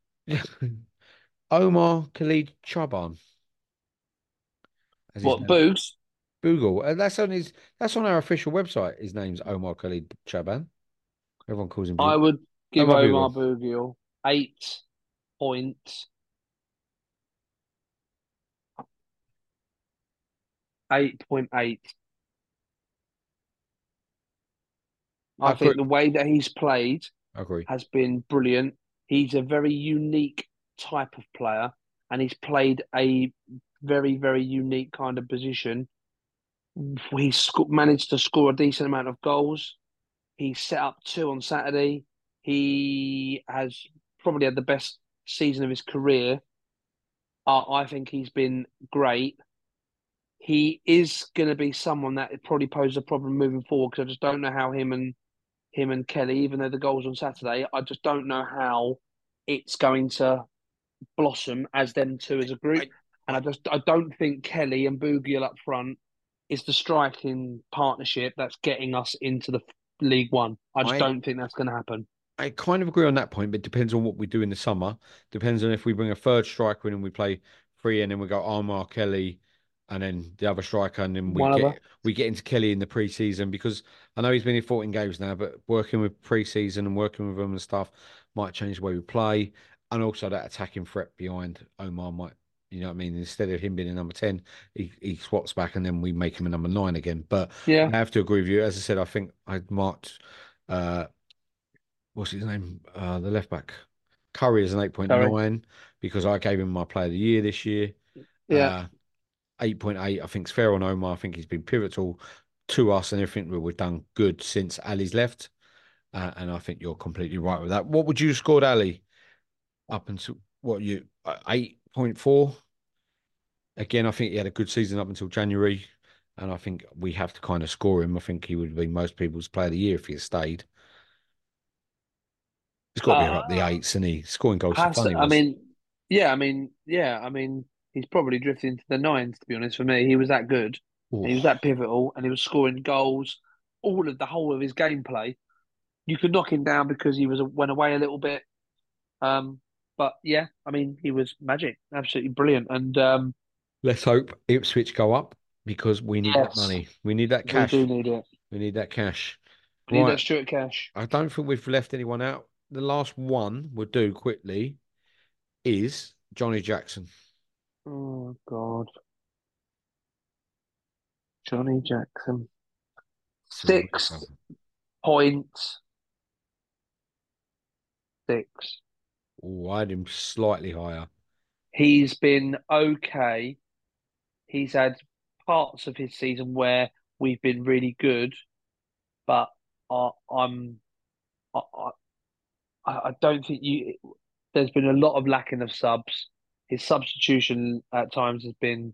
Omar Khalid Chaban, as his What, name. Boogs? Google. That's on our official website. His name's Omar Khalid Chaban. Everyone calls him I Bugle. would give Omar Omar Bugle. Bogiel 8 points. 8.8. I I agree. think the way that he's played I agree. has been brilliant. He's a very unique type of player, and he's played a very, very unique kind of position. Managed to score a decent amount of goals. He set up 2 on Saturday. He has probably had the best season of his career. I think he's been great. He is going to be someone that probably poses a problem moving forward because I just don't know how him and Kelly, even though the goals on Saturday, I just don't know how it's going to blossom as them two as a group. I, And I don't think Kelly and Bougiel up front is the striking partnership that's getting us into the League One. I just I don't think that's going to happen. I kind of agree on that point, but it depends on what we do in the summer. Depends on if we bring a third striker in and we play three, and then we go Omar Kelly, and then the other striker, and then we One other. get into Kelly in the pre-season because I know he's been in 14 games now, but working with pre-season and working with him and stuff might change the way we play, and also that attacking threat behind Omar might. You know what I mean? Instead of him being a number 10, he swaps back and then we make him a number 9 again. But Yeah. I have to agree with you. As I said, I think I marked uh, what's his name? The left back. Curry is an Sorry. 8.9 because I gave him my player of the year this year. Yeah. 8.8, I think is fair on Omar. I think he's been pivotal to us and everything that we've done good since Ali's left. And I think you're completely right with that. What would you score Ali up until 8.4? Again, I think he had a good season up until January. And I think we have to kind of score him. I think he would be most people's player of the year if he had stayed. He's got to be Uh, up the eights, and he scoring goals for has fun. to, He I was. mean, yeah, I mean, yeah, I mean, he's probably drifted into the 9s, to be honest, for me. He was that good. And he was Oof. that pivotal and he was scoring goals, the whole of his gameplay. You could knock him down because he went away a little bit. But yeah, I mean, he was magic, absolutely brilliant. And Let's hope Ipswich go up because we need that yes, money. We need that we do cash. need it. We need that cash. We need that Right. Stuart Cash. I don't think we've left anyone out. The last one we'll do quickly is Johnny Jackson. Oh God, Johnny Jackson, It's a really tough 6.6. one. Oh, I had him slightly higher. He's been okay. He's had parts of his season where we've been really good, but I, I'm I, I don't think you. There's been a lot of lacking of subs. His substitution at times has been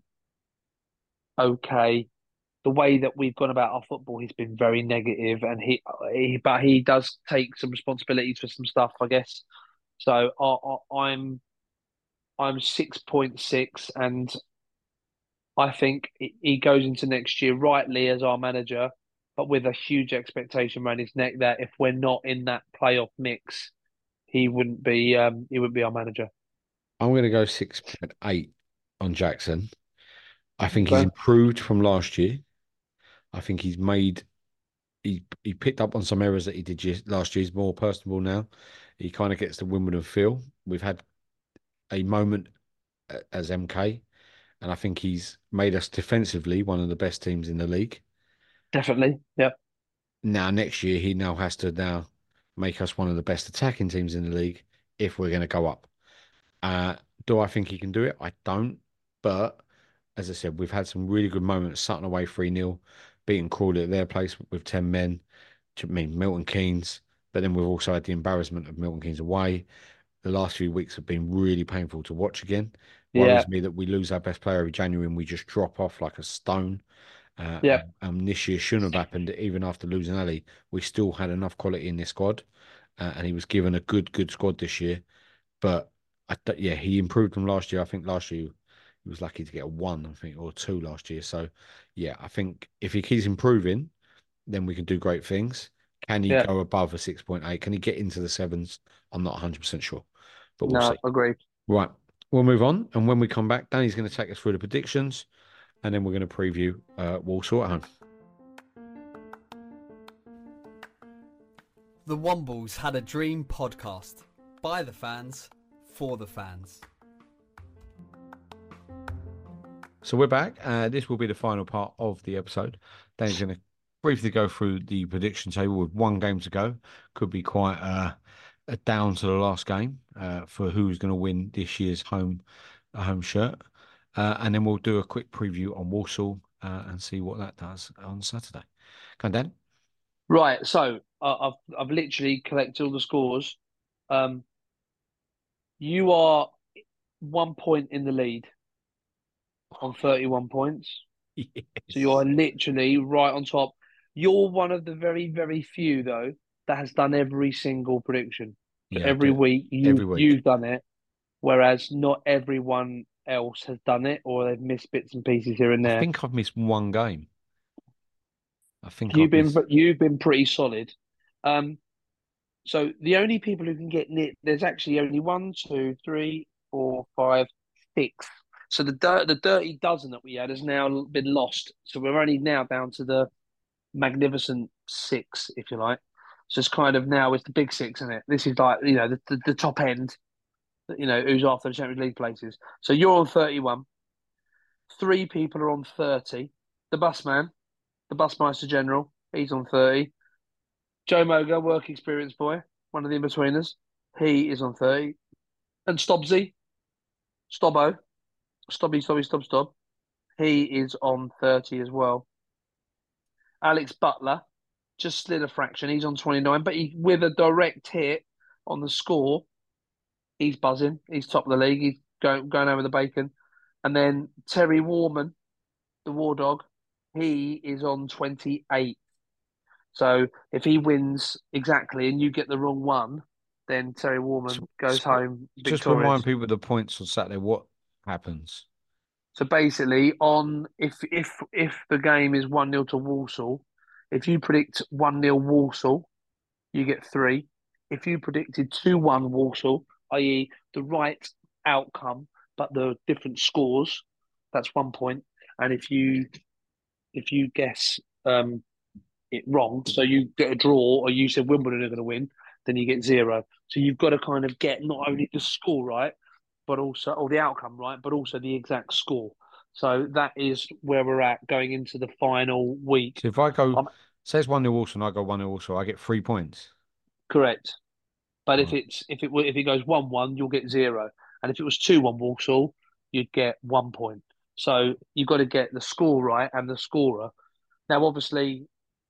okay. The way that we've gone about our football, he's been very negative, and but he does take some responsibilities for some stuff, I guess. So I'm 6.6, and I think he goes into next year rightly as our manager, but with a huge expectation around his neck that if we're not in that playoff mix, he wouldn't be our manager. I'm going to go 6.8 on Jackson. I think he's Okay. improved from last year. I think he picked up on some errors that he did last year. He's more personable now. He kind of gets the Wimbledon feel. We've had a moment as MK. And I think he's made us defensively one of the best teams in the league. Definitely. Yeah. Now, next year, he now has to now make us one of the best attacking teams in the league if we're going to go up. Uh, do I think he can do it? I don't. But as I said, we've had some really good moments. Sutton away 3-0, beating Crawley at their place with 10 men. I mean, Milton Keynes. But then we've also had the embarrassment of Milton Keynes away. The last few weeks have been really painful to watch again. Yeah. Worries me that we lose our best player every January and we just drop off like a stone. Yeah. This year shouldn't have happened. Even after losing Ali, we still had enough quality in this squad, and he was given a good squad this year. But yeah, he improved from last year. I think last year he was lucky to get a 1, I think, or 2 last year. So yeah, I think if he keeps improving, then we can do great things. Can he Yeah. go above a 6.8? Can he get into the sevens? I'm not 100% sure, but we'll No, see. agreed. Right, we'll move on, and when we come back, Danny's going to take us through the predictions, and then we're going to preview Walsall at home. The Wombles Had a Dream podcast. By the fans, for the fans. So we're back. This will be the final part of the episode. Danny's going to briefly go through the prediction table with 1 game to go. Could be quite a down to the last game for who's going to win this year's home shirt. And then we'll do a quick preview on Walsall and see what that does on Saturday. Come on, Dan. Right. So I've literally collected all the scores. You are 1 point in the lead on 31 points. Yes. So you're literally right on top. You're one of the very, very few, though, that has done every single prediction. So Yeah, I every do. week, Every week. you've done it, whereas not everyone else has done it, or they've missed bits and pieces here and I there. think I've missed 1 game. I think You've I've missed... been pretty solid. So the only people who can get near, there's actually only 1, 2, 3, 4, 5, 6. So the dirty dozen that we had has now been lost. So we're only now down to the magnificent 6, if you like. So it's kind of now it's the big 6, isn't it? This is like the top end. Who's after the Champions League places. So you're on 31. 3 people are on 30. The Busman, the Busmeister General, he's on 30. Joe Moga, work experience boy, one of the in-betweeners, he is on 30. And Stobsy, Stobbo, Stob, he is on 30 as well. Alex Butler, just slid a fraction, he's on 29, but with a direct hit on the score, he's buzzing. He's top of the league. He's going over the bacon. And then Terry Warman, the War Dog, he is on 28. So if he wins exactly and you get the wrong one, then Terry Warman goes home victorious. Just remind people the points on Saturday. What happens? So basically, if the game is 1-0 to Walsall, if you predict 1-0 Walsall, you get 3. If you predicted 2-1 Walsall, i.e. the right outcome but the different scores, that's 1 point. And if you guess it wrong, so you get a draw, or you said Wimbledon are going to win, then you get 0. So you've got to kind of get not only the score right, but also or the outcome right, but also the exact score. So that is where we're at going into the final week. So if I go, say it's 1-0 Walsall and I go 1-0 Walsall, I get 3 points. Correct. But Right. if it goes 1-1, you'll get 0. And if it was 2-1 Walsall, you'd get 1 point. So you've got to get the score right and the scorer. Now, obviously,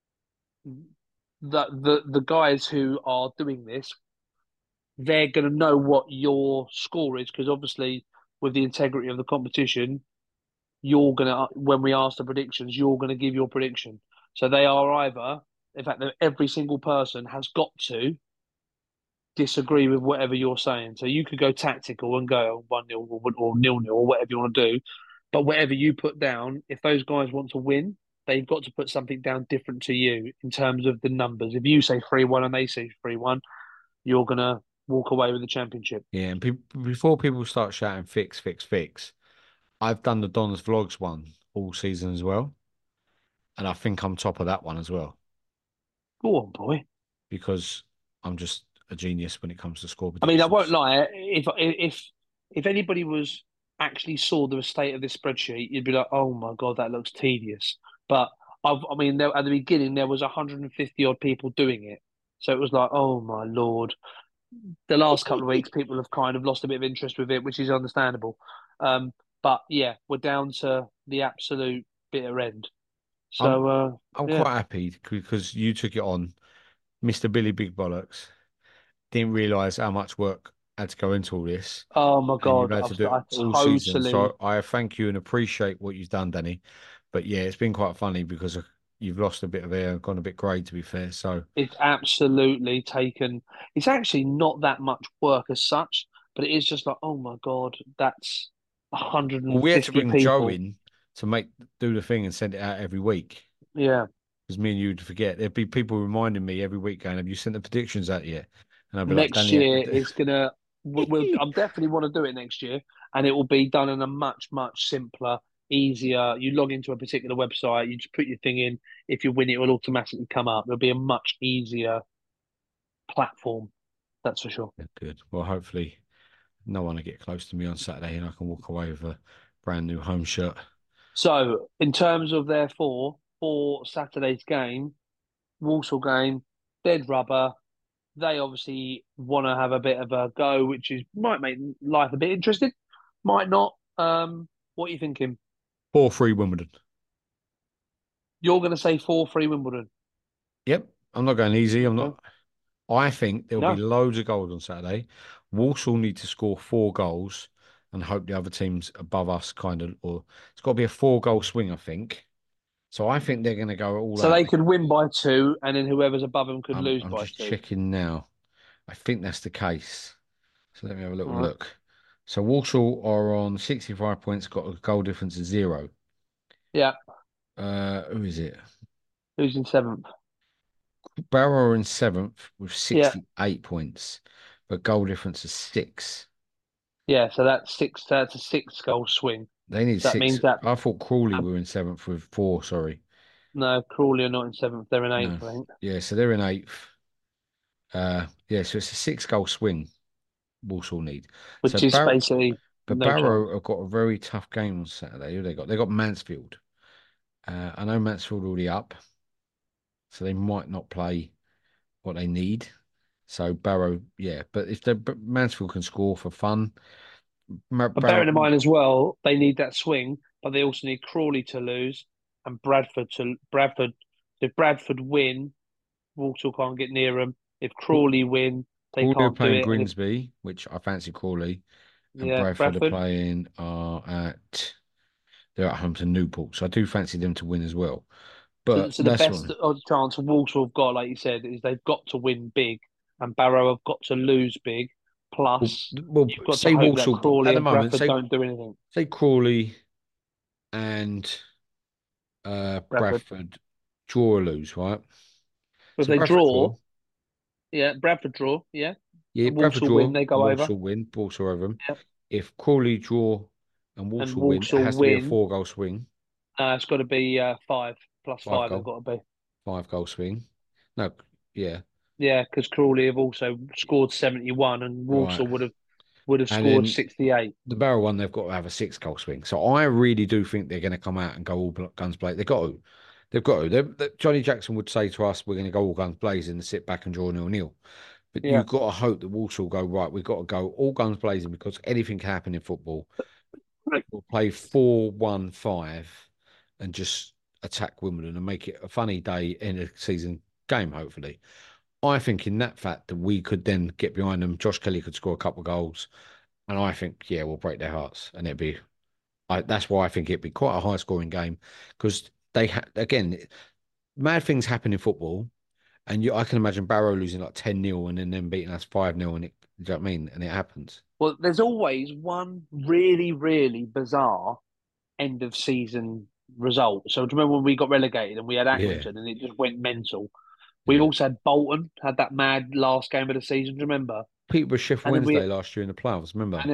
the guys who are doing this, they're going to know what your score is because obviously, with the integrity of the competition, you're going to when we ask the predictions, you're going to give your prediction. So they are either, in fact, every single person has got to disagree with whatever you're saying. So you could go tactical and go 1-0 or 0-0 or whatever you want to do. But whatever you put down, if those guys want to win, they've got to put something down different to you in terms of the numbers. If you say 3-1 and they say 3-1, you're going to walk away with the championship. Yeah, and before people start shouting fix, I've done the Don's Vlogs one all season as well. And I think I'm top of that one as well. Go on, boy. Because I'm just a genius when it comes to score I mean, I predictions. won't lie. If anybody was actually saw the state of this spreadsheet, you'd be like, "Oh my God, that looks tedious." But at the beginning, there was 150 odd people doing it, so it was like, "Oh my Lord." The last couple of weeks, people have kind of lost a bit of interest with it, which is understandable. But yeah, we're down to the absolute bitter end. I'm So I'm yeah. quite happy because you took it on, Mr. Billy Big Bollocks. Didn't realise how much work had to go into all this, Oh my and you've God, had to do it I all season. totally. So I thank you and appreciate what you've done, Danny. But yeah, it's been quite funny because you've lost a bit of air, gone a bit grey, to be fair. So It's absolutely taken. It's actually not that much work as such, but it is just like, oh my God, that's well, we had to 150 bring Joe people. in to do the thing and send it out every week. Yeah. Because me and you would forget. There'd be people reminding me every week going, "Have you sent the predictions out yet?" And I'd be like, Next "Danny, year is gonna. I'm definitely want to do it next year, and it will be done in a much simpler, easier. You log into a particular website, you just put your thing in. If you win, it will automatically come up. It'll be a much easier platform. That's for sure. Yeah, good. Well, hopefully, no one will get close to me on Saturday, and I can walk away with a brand new home shirt." So, in terms of therefore for Saturday's game, Walsall game, dead rubber. They obviously want to have a bit of a go, which is might make life a bit interesting, might not. What are you thinking? 4-3 Wimbledon. You're going to say 4-3 Wimbledon. Yep, I'm not going easy. I'm Okay. not. I think there'll be No. loads of goals on Saturday. Walsall need to score 4 goals and hope the other teams above us or it's got to be a 4-goal swing, I think. So I think they're going to go all So out. they could win by two, and then whoever's above them could lose I'm by just two. checking now. I think that's the case. So let me have a All little right. look. So Walsall are on 65 points, got a goal difference of 0. Yeah. Who is it? Who's in seventh? Barrow are in 7th with Yeah. 68 points, but goal difference is 6. Yeah. So that's six. That's a six-goal swing. They need So that 6. means that I thought Crawley were in 7th with 4, sorry. no, Crawley are not in seventh. They're in eighth, No. I think. Yeah, so they're in 8th. Yeah, so it's a 6-goal swing Walsall need. So Which is basically But no chance. Barrow have got a very tough game on Saturday. Who they got? They got Mansfield. I know Mansfield already up, so they might not play what they need. So Barrow, yeah, but if Mansfield can score for fun, But Barrow, bearing in mind as well, they need that swing, but they also need Crawley to lose and Bradford to Bradford. If Bradford win, Walsall can't get near them. If Crawley win, they Crawley are can't do playing it. And if Grimsby, which I fancy Crawley, and yeah, Bradford are Bradford. playing they're at home to Newport, so I do fancy them to win as well. But So the that's best one. odds chance Walsall have got, like you said, is they've got to win big, and Barrow have got to lose big. Plus, Well, you've got to say hope that Walsall at Crawley the and moment. Bradford Say don't do anything. say Crawley and Bradford. Bradford draw or lose, right? If So they Bradford draw, draw. yeah, Bradford draw, yeah, Yeah, and Bradford Walsall win, draw they and go over. Walsall win. Walsall over them. Yeah. If Crawley draw and And Walsall win, it Walsall has to be a win. 4-goal swing. It's got to be five plus Five five. They've goal, got to be 5-goal swing. No, yeah, yeah, because Crawley have also scored 71, and right. Walsall would have And scored then 68. the Barrow one, they've got to have a 6-goal swing. So I really do think they're going to come out and go all guns blazing. They've got to. They've got to. Johnny Jackson would say to us, "We're going to go all guns blazing and sit back and draw 0-0." But Yeah, you've got to hope that Walsall go right. We've got to go all guns blazing because anything can happen in football. We'll play 4-1-5 and just attack Wimbledon and make it a funny day in a season game, hopefully. I think in that fact that we could then get behind them. Josh Kelly could score a couple of goals. And I think, yeah, we'll break their hearts. And that's why I think it'd be quite a high scoring game because again, mad things happen in football. And I can imagine Barrow losing like 10-0 and then them beating us 5-0. And you know what I mean? And it happens. well, there's always one really bizarre end of season result. So do you remember when we got relegated and we had Yeah. Accrington and it just went mental? We Yeah. also had Bolton had that mad last game of the season. Do you remember? Peterborough Sheffield And then we Wednesday last year in the playoffs, remember?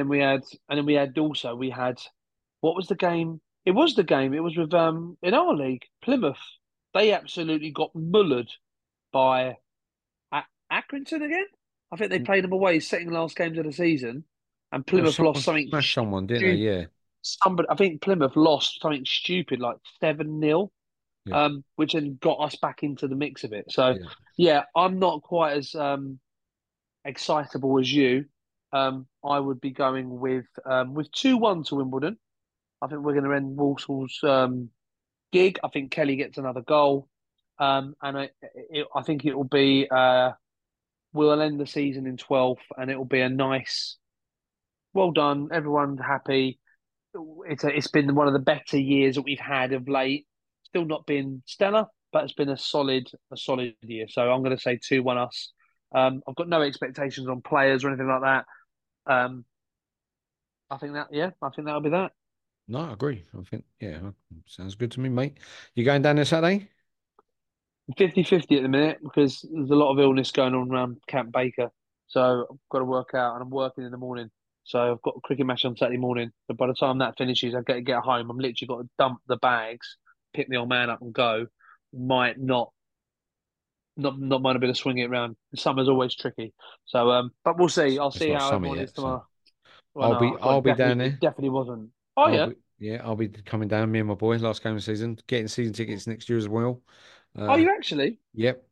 we had what was the game? It was the game. It was with in our league, Plymouth. They absolutely got mullered by Accrington again. I think they played them away, second last games of the season, and Oh, Plymouth someone lost something smashed someone, didn't they? stupid. Yeah. somebody, I think Plymouth lost something stupid like 7-0, Yeah, which then got us back into the mix of it. So yeah. yeah, I'm not quite as excitable as you. I would be going with 2-1 to Wimbledon. I think we're going to end Walsall's gig. I think Kelly gets another goal, and I think it will be. We'll end the season in 12th, and it will be a nice, well done, everyone happy. It's been one of the better years that we've had of late. Still not been stellar, but it's been a solid year. So I'm going to say 2-1 us. I've got no expectations on players or anything like that. Um, I think that'll be that. No, I agree. I think, yeah, sounds good to me, mate. You going down there Saturday? 50-50 at the minute because there's a lot of illness going on around Camp Baker. So I've got to work out and I'm working in the morning. So I've got a cricket match on Saturday morning. So by the time that finishes, I get home. I'm literally got to dump the bags, pick the old man up and go. Might not mind a bit of swinging it around. Summer's always tricky. So but we'll see. I'll It's see not how summer everyone is yet, so tomorrow. Well no, God, I'll be down it there. definitely wasn't. Oh yeah. I'll be coming down. Me and my boy, last game of the season, getting season tickets next year as well. Oh Uh, you actually? yep.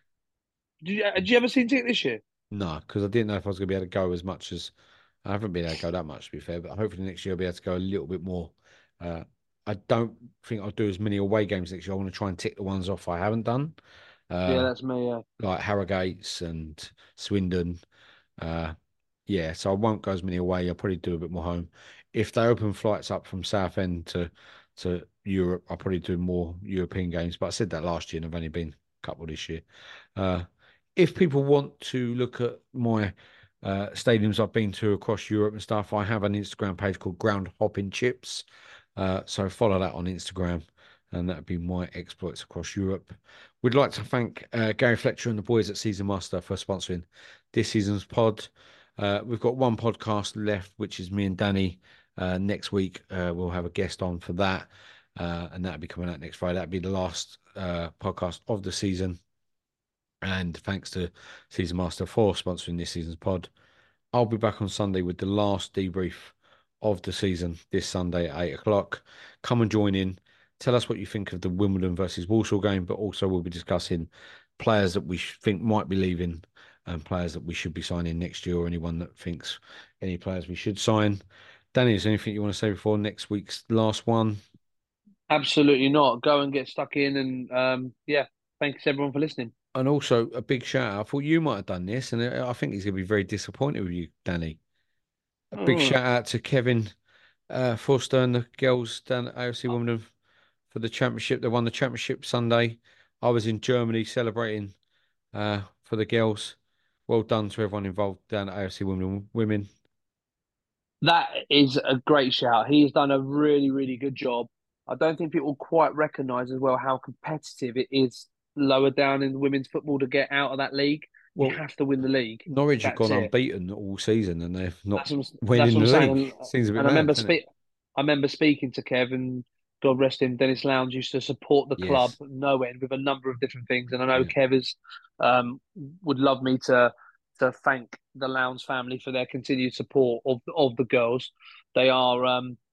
Did you ever see Ticket this year? No, because I didn't know if I was going to be able to go as much as I haven't been able to go that much, to be fair. But hopefully next year I'll be able to go a little bit more. Uh, I don't think I'll do as many away games next year. I want to try and tick the ones off I haven't done, Yeah, uh, that's me, yeah. like Harrogates and Swindon. Uh, yeah, so I won't go as many away. I'll probably do a bit more home. If they open flights up from Southend to Europe, I'll probably do more European games. But I said that last year, and I've only been a couple this year. Uh, if people want to look at my stadiums I've been to across Europe and stuff, I have an Instagram page called Ground Hopping Chips. So follow that on Instagram, and that'd be my exploits across Europe. We'd like to thank Gary Fletcher and the boys at Season Master for sponsoring this season's pod. We've got one podcast left, which is me and Danny. Next week, we'll have a guest on for that, and that'll be coming out next Friday. That'll be the last podcast of the season. And thanks to Season Master for sponsoring this season's pod. I'll be back on Sunday with the last debrief of the season this Sunday at 8 o'clock. Come and join in. Tell us what you think of the Wimbledon versus Walsall game, but also we'll be discussing players that we think might be leaving and players that we should be signing next year, or anyone that thinks any players we should sign. Danny, is there anything you want to say before next week's last one? Absolutely not. Go and get stuck in and yeah, thanks everyone for listening. And also a big shout out. I thought you might have done this, and I think he's going to be very disappointed with you, Danny. A big Oh, shout out to Kevin Forster and the girls down at AFC Wimbledon for the championship. They won the championship Sunday. I was in Germany celebrating for the girls. Well done to everyone involved down at AFC Wimbledon women. that is a great shout. He's done a really, really good job. I don't think people quite recognise as well how competitive it is lower down in women's football to get out of that league. You Well, have to win the league. Norwich have That's gone it. unbeaten all season and they've not That's winning what I'm the league. saying. Seems a bit And mad, doesn't it? I remember speaking to Kevin, God rest him. Dennis Lowndes used to support the club Yes. no end with a number of different things, and I know Yeah. Kev is would love me to thank the Lowndes family for their continued support of the girls. They are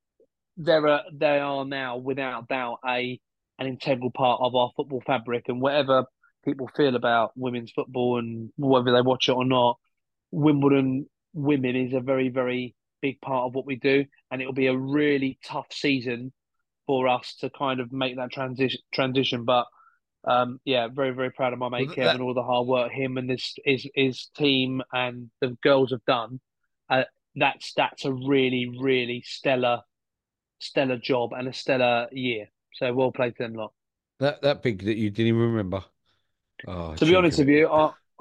they are now without doubt an integral part of our football fabric, and whatever people feel about women's football and whether they watch it or not, Wimbledon women is a very, very big part of what we do, and it'll be a really tough season for us to kind of make that transition. But yeah, very, very proud of my Well, mate Kev and all the hard work him and this his team and the girls have done. Uh, that's a really, really stellar job and a stellar year. So well played to them lot. that big that you didn't even remember. Oh, To be cheek honest of with it. you,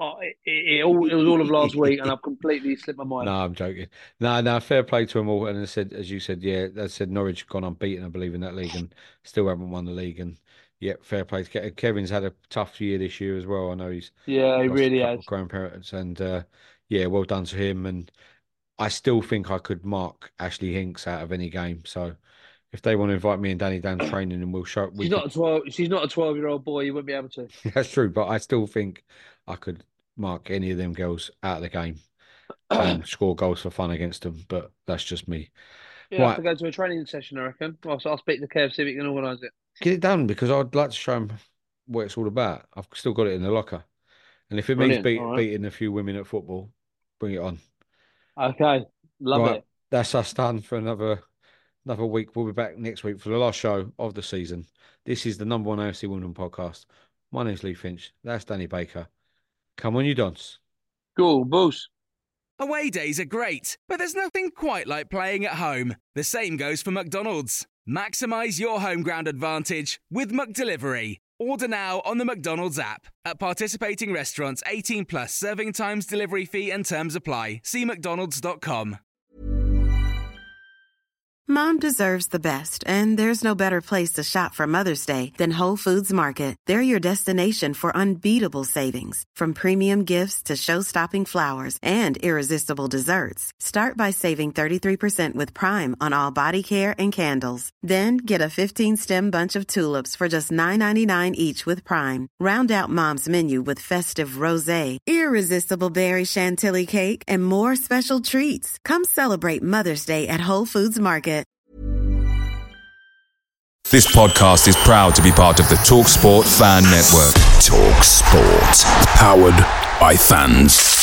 it was all of last week, and I've completely slipped my No, mind. I'm joking. No, no, fair play to them all. And I said, as you said, yeah, they said Norwich have gone unbeaten, I believe, in that league and still haven't won the league. And yeah, fair play. Kevin's had a tough year this year as well. I know he's Yeah, he lost a really couple has. of grandparents, and yeah, well done to him. And I still think I could mark Ashley Hinks out of any game. So if they want to invite me and Danny down training, and we'll show we She's could. not a 12. She's not a 12-year-old boy. You wouldn't be able to. That's true, but I still think I could mark any of them girls out of the game and score goals for fun against them. But that's just me. Yeah, I have to go to a training session, I reckon. Well, so I'll speak to Kev, see if he can organise it. Get it done, because I'd like to show him what it's all about. I've still got it in the locker. And if it means beating a few women at football, bring it on. Okay, love it. That's us done for another week. We'll be back next week for the last show of the season. This is the number one AFC Women podcast. My name's Lee Finch. That's Danny Baker. Come on, you dons. Cool, Boos. Away days are great, but there's nothing quite like playing at home. The same goes for McDonald's. Maximise your home ground advantage with McDelivery. Order now on the McDonald's app. At participating restaurants, 18 plus serving times, delivery fee and terms apply. See mcdonalds.com. Mom deserves the best, and there's no better place to shop for Mother's Day than Whole Foods Market. They're your destination for unbeatable savings, from premium gifts to show-stopping flowers and irresistible desserts. Start by saving 33% with Prime on all body care and candles. Then get a 15-stem bunch of tulips for just $9.99 each with Prime. Round out Mom's menu with festive rosé, irresistible berry chantilly cake, and more special treats. Come celebrate Mother's Day at Whole Foods Market. This podcast is proud to be part of the TalkSport Fan Network. TalkSport. Powered by fans.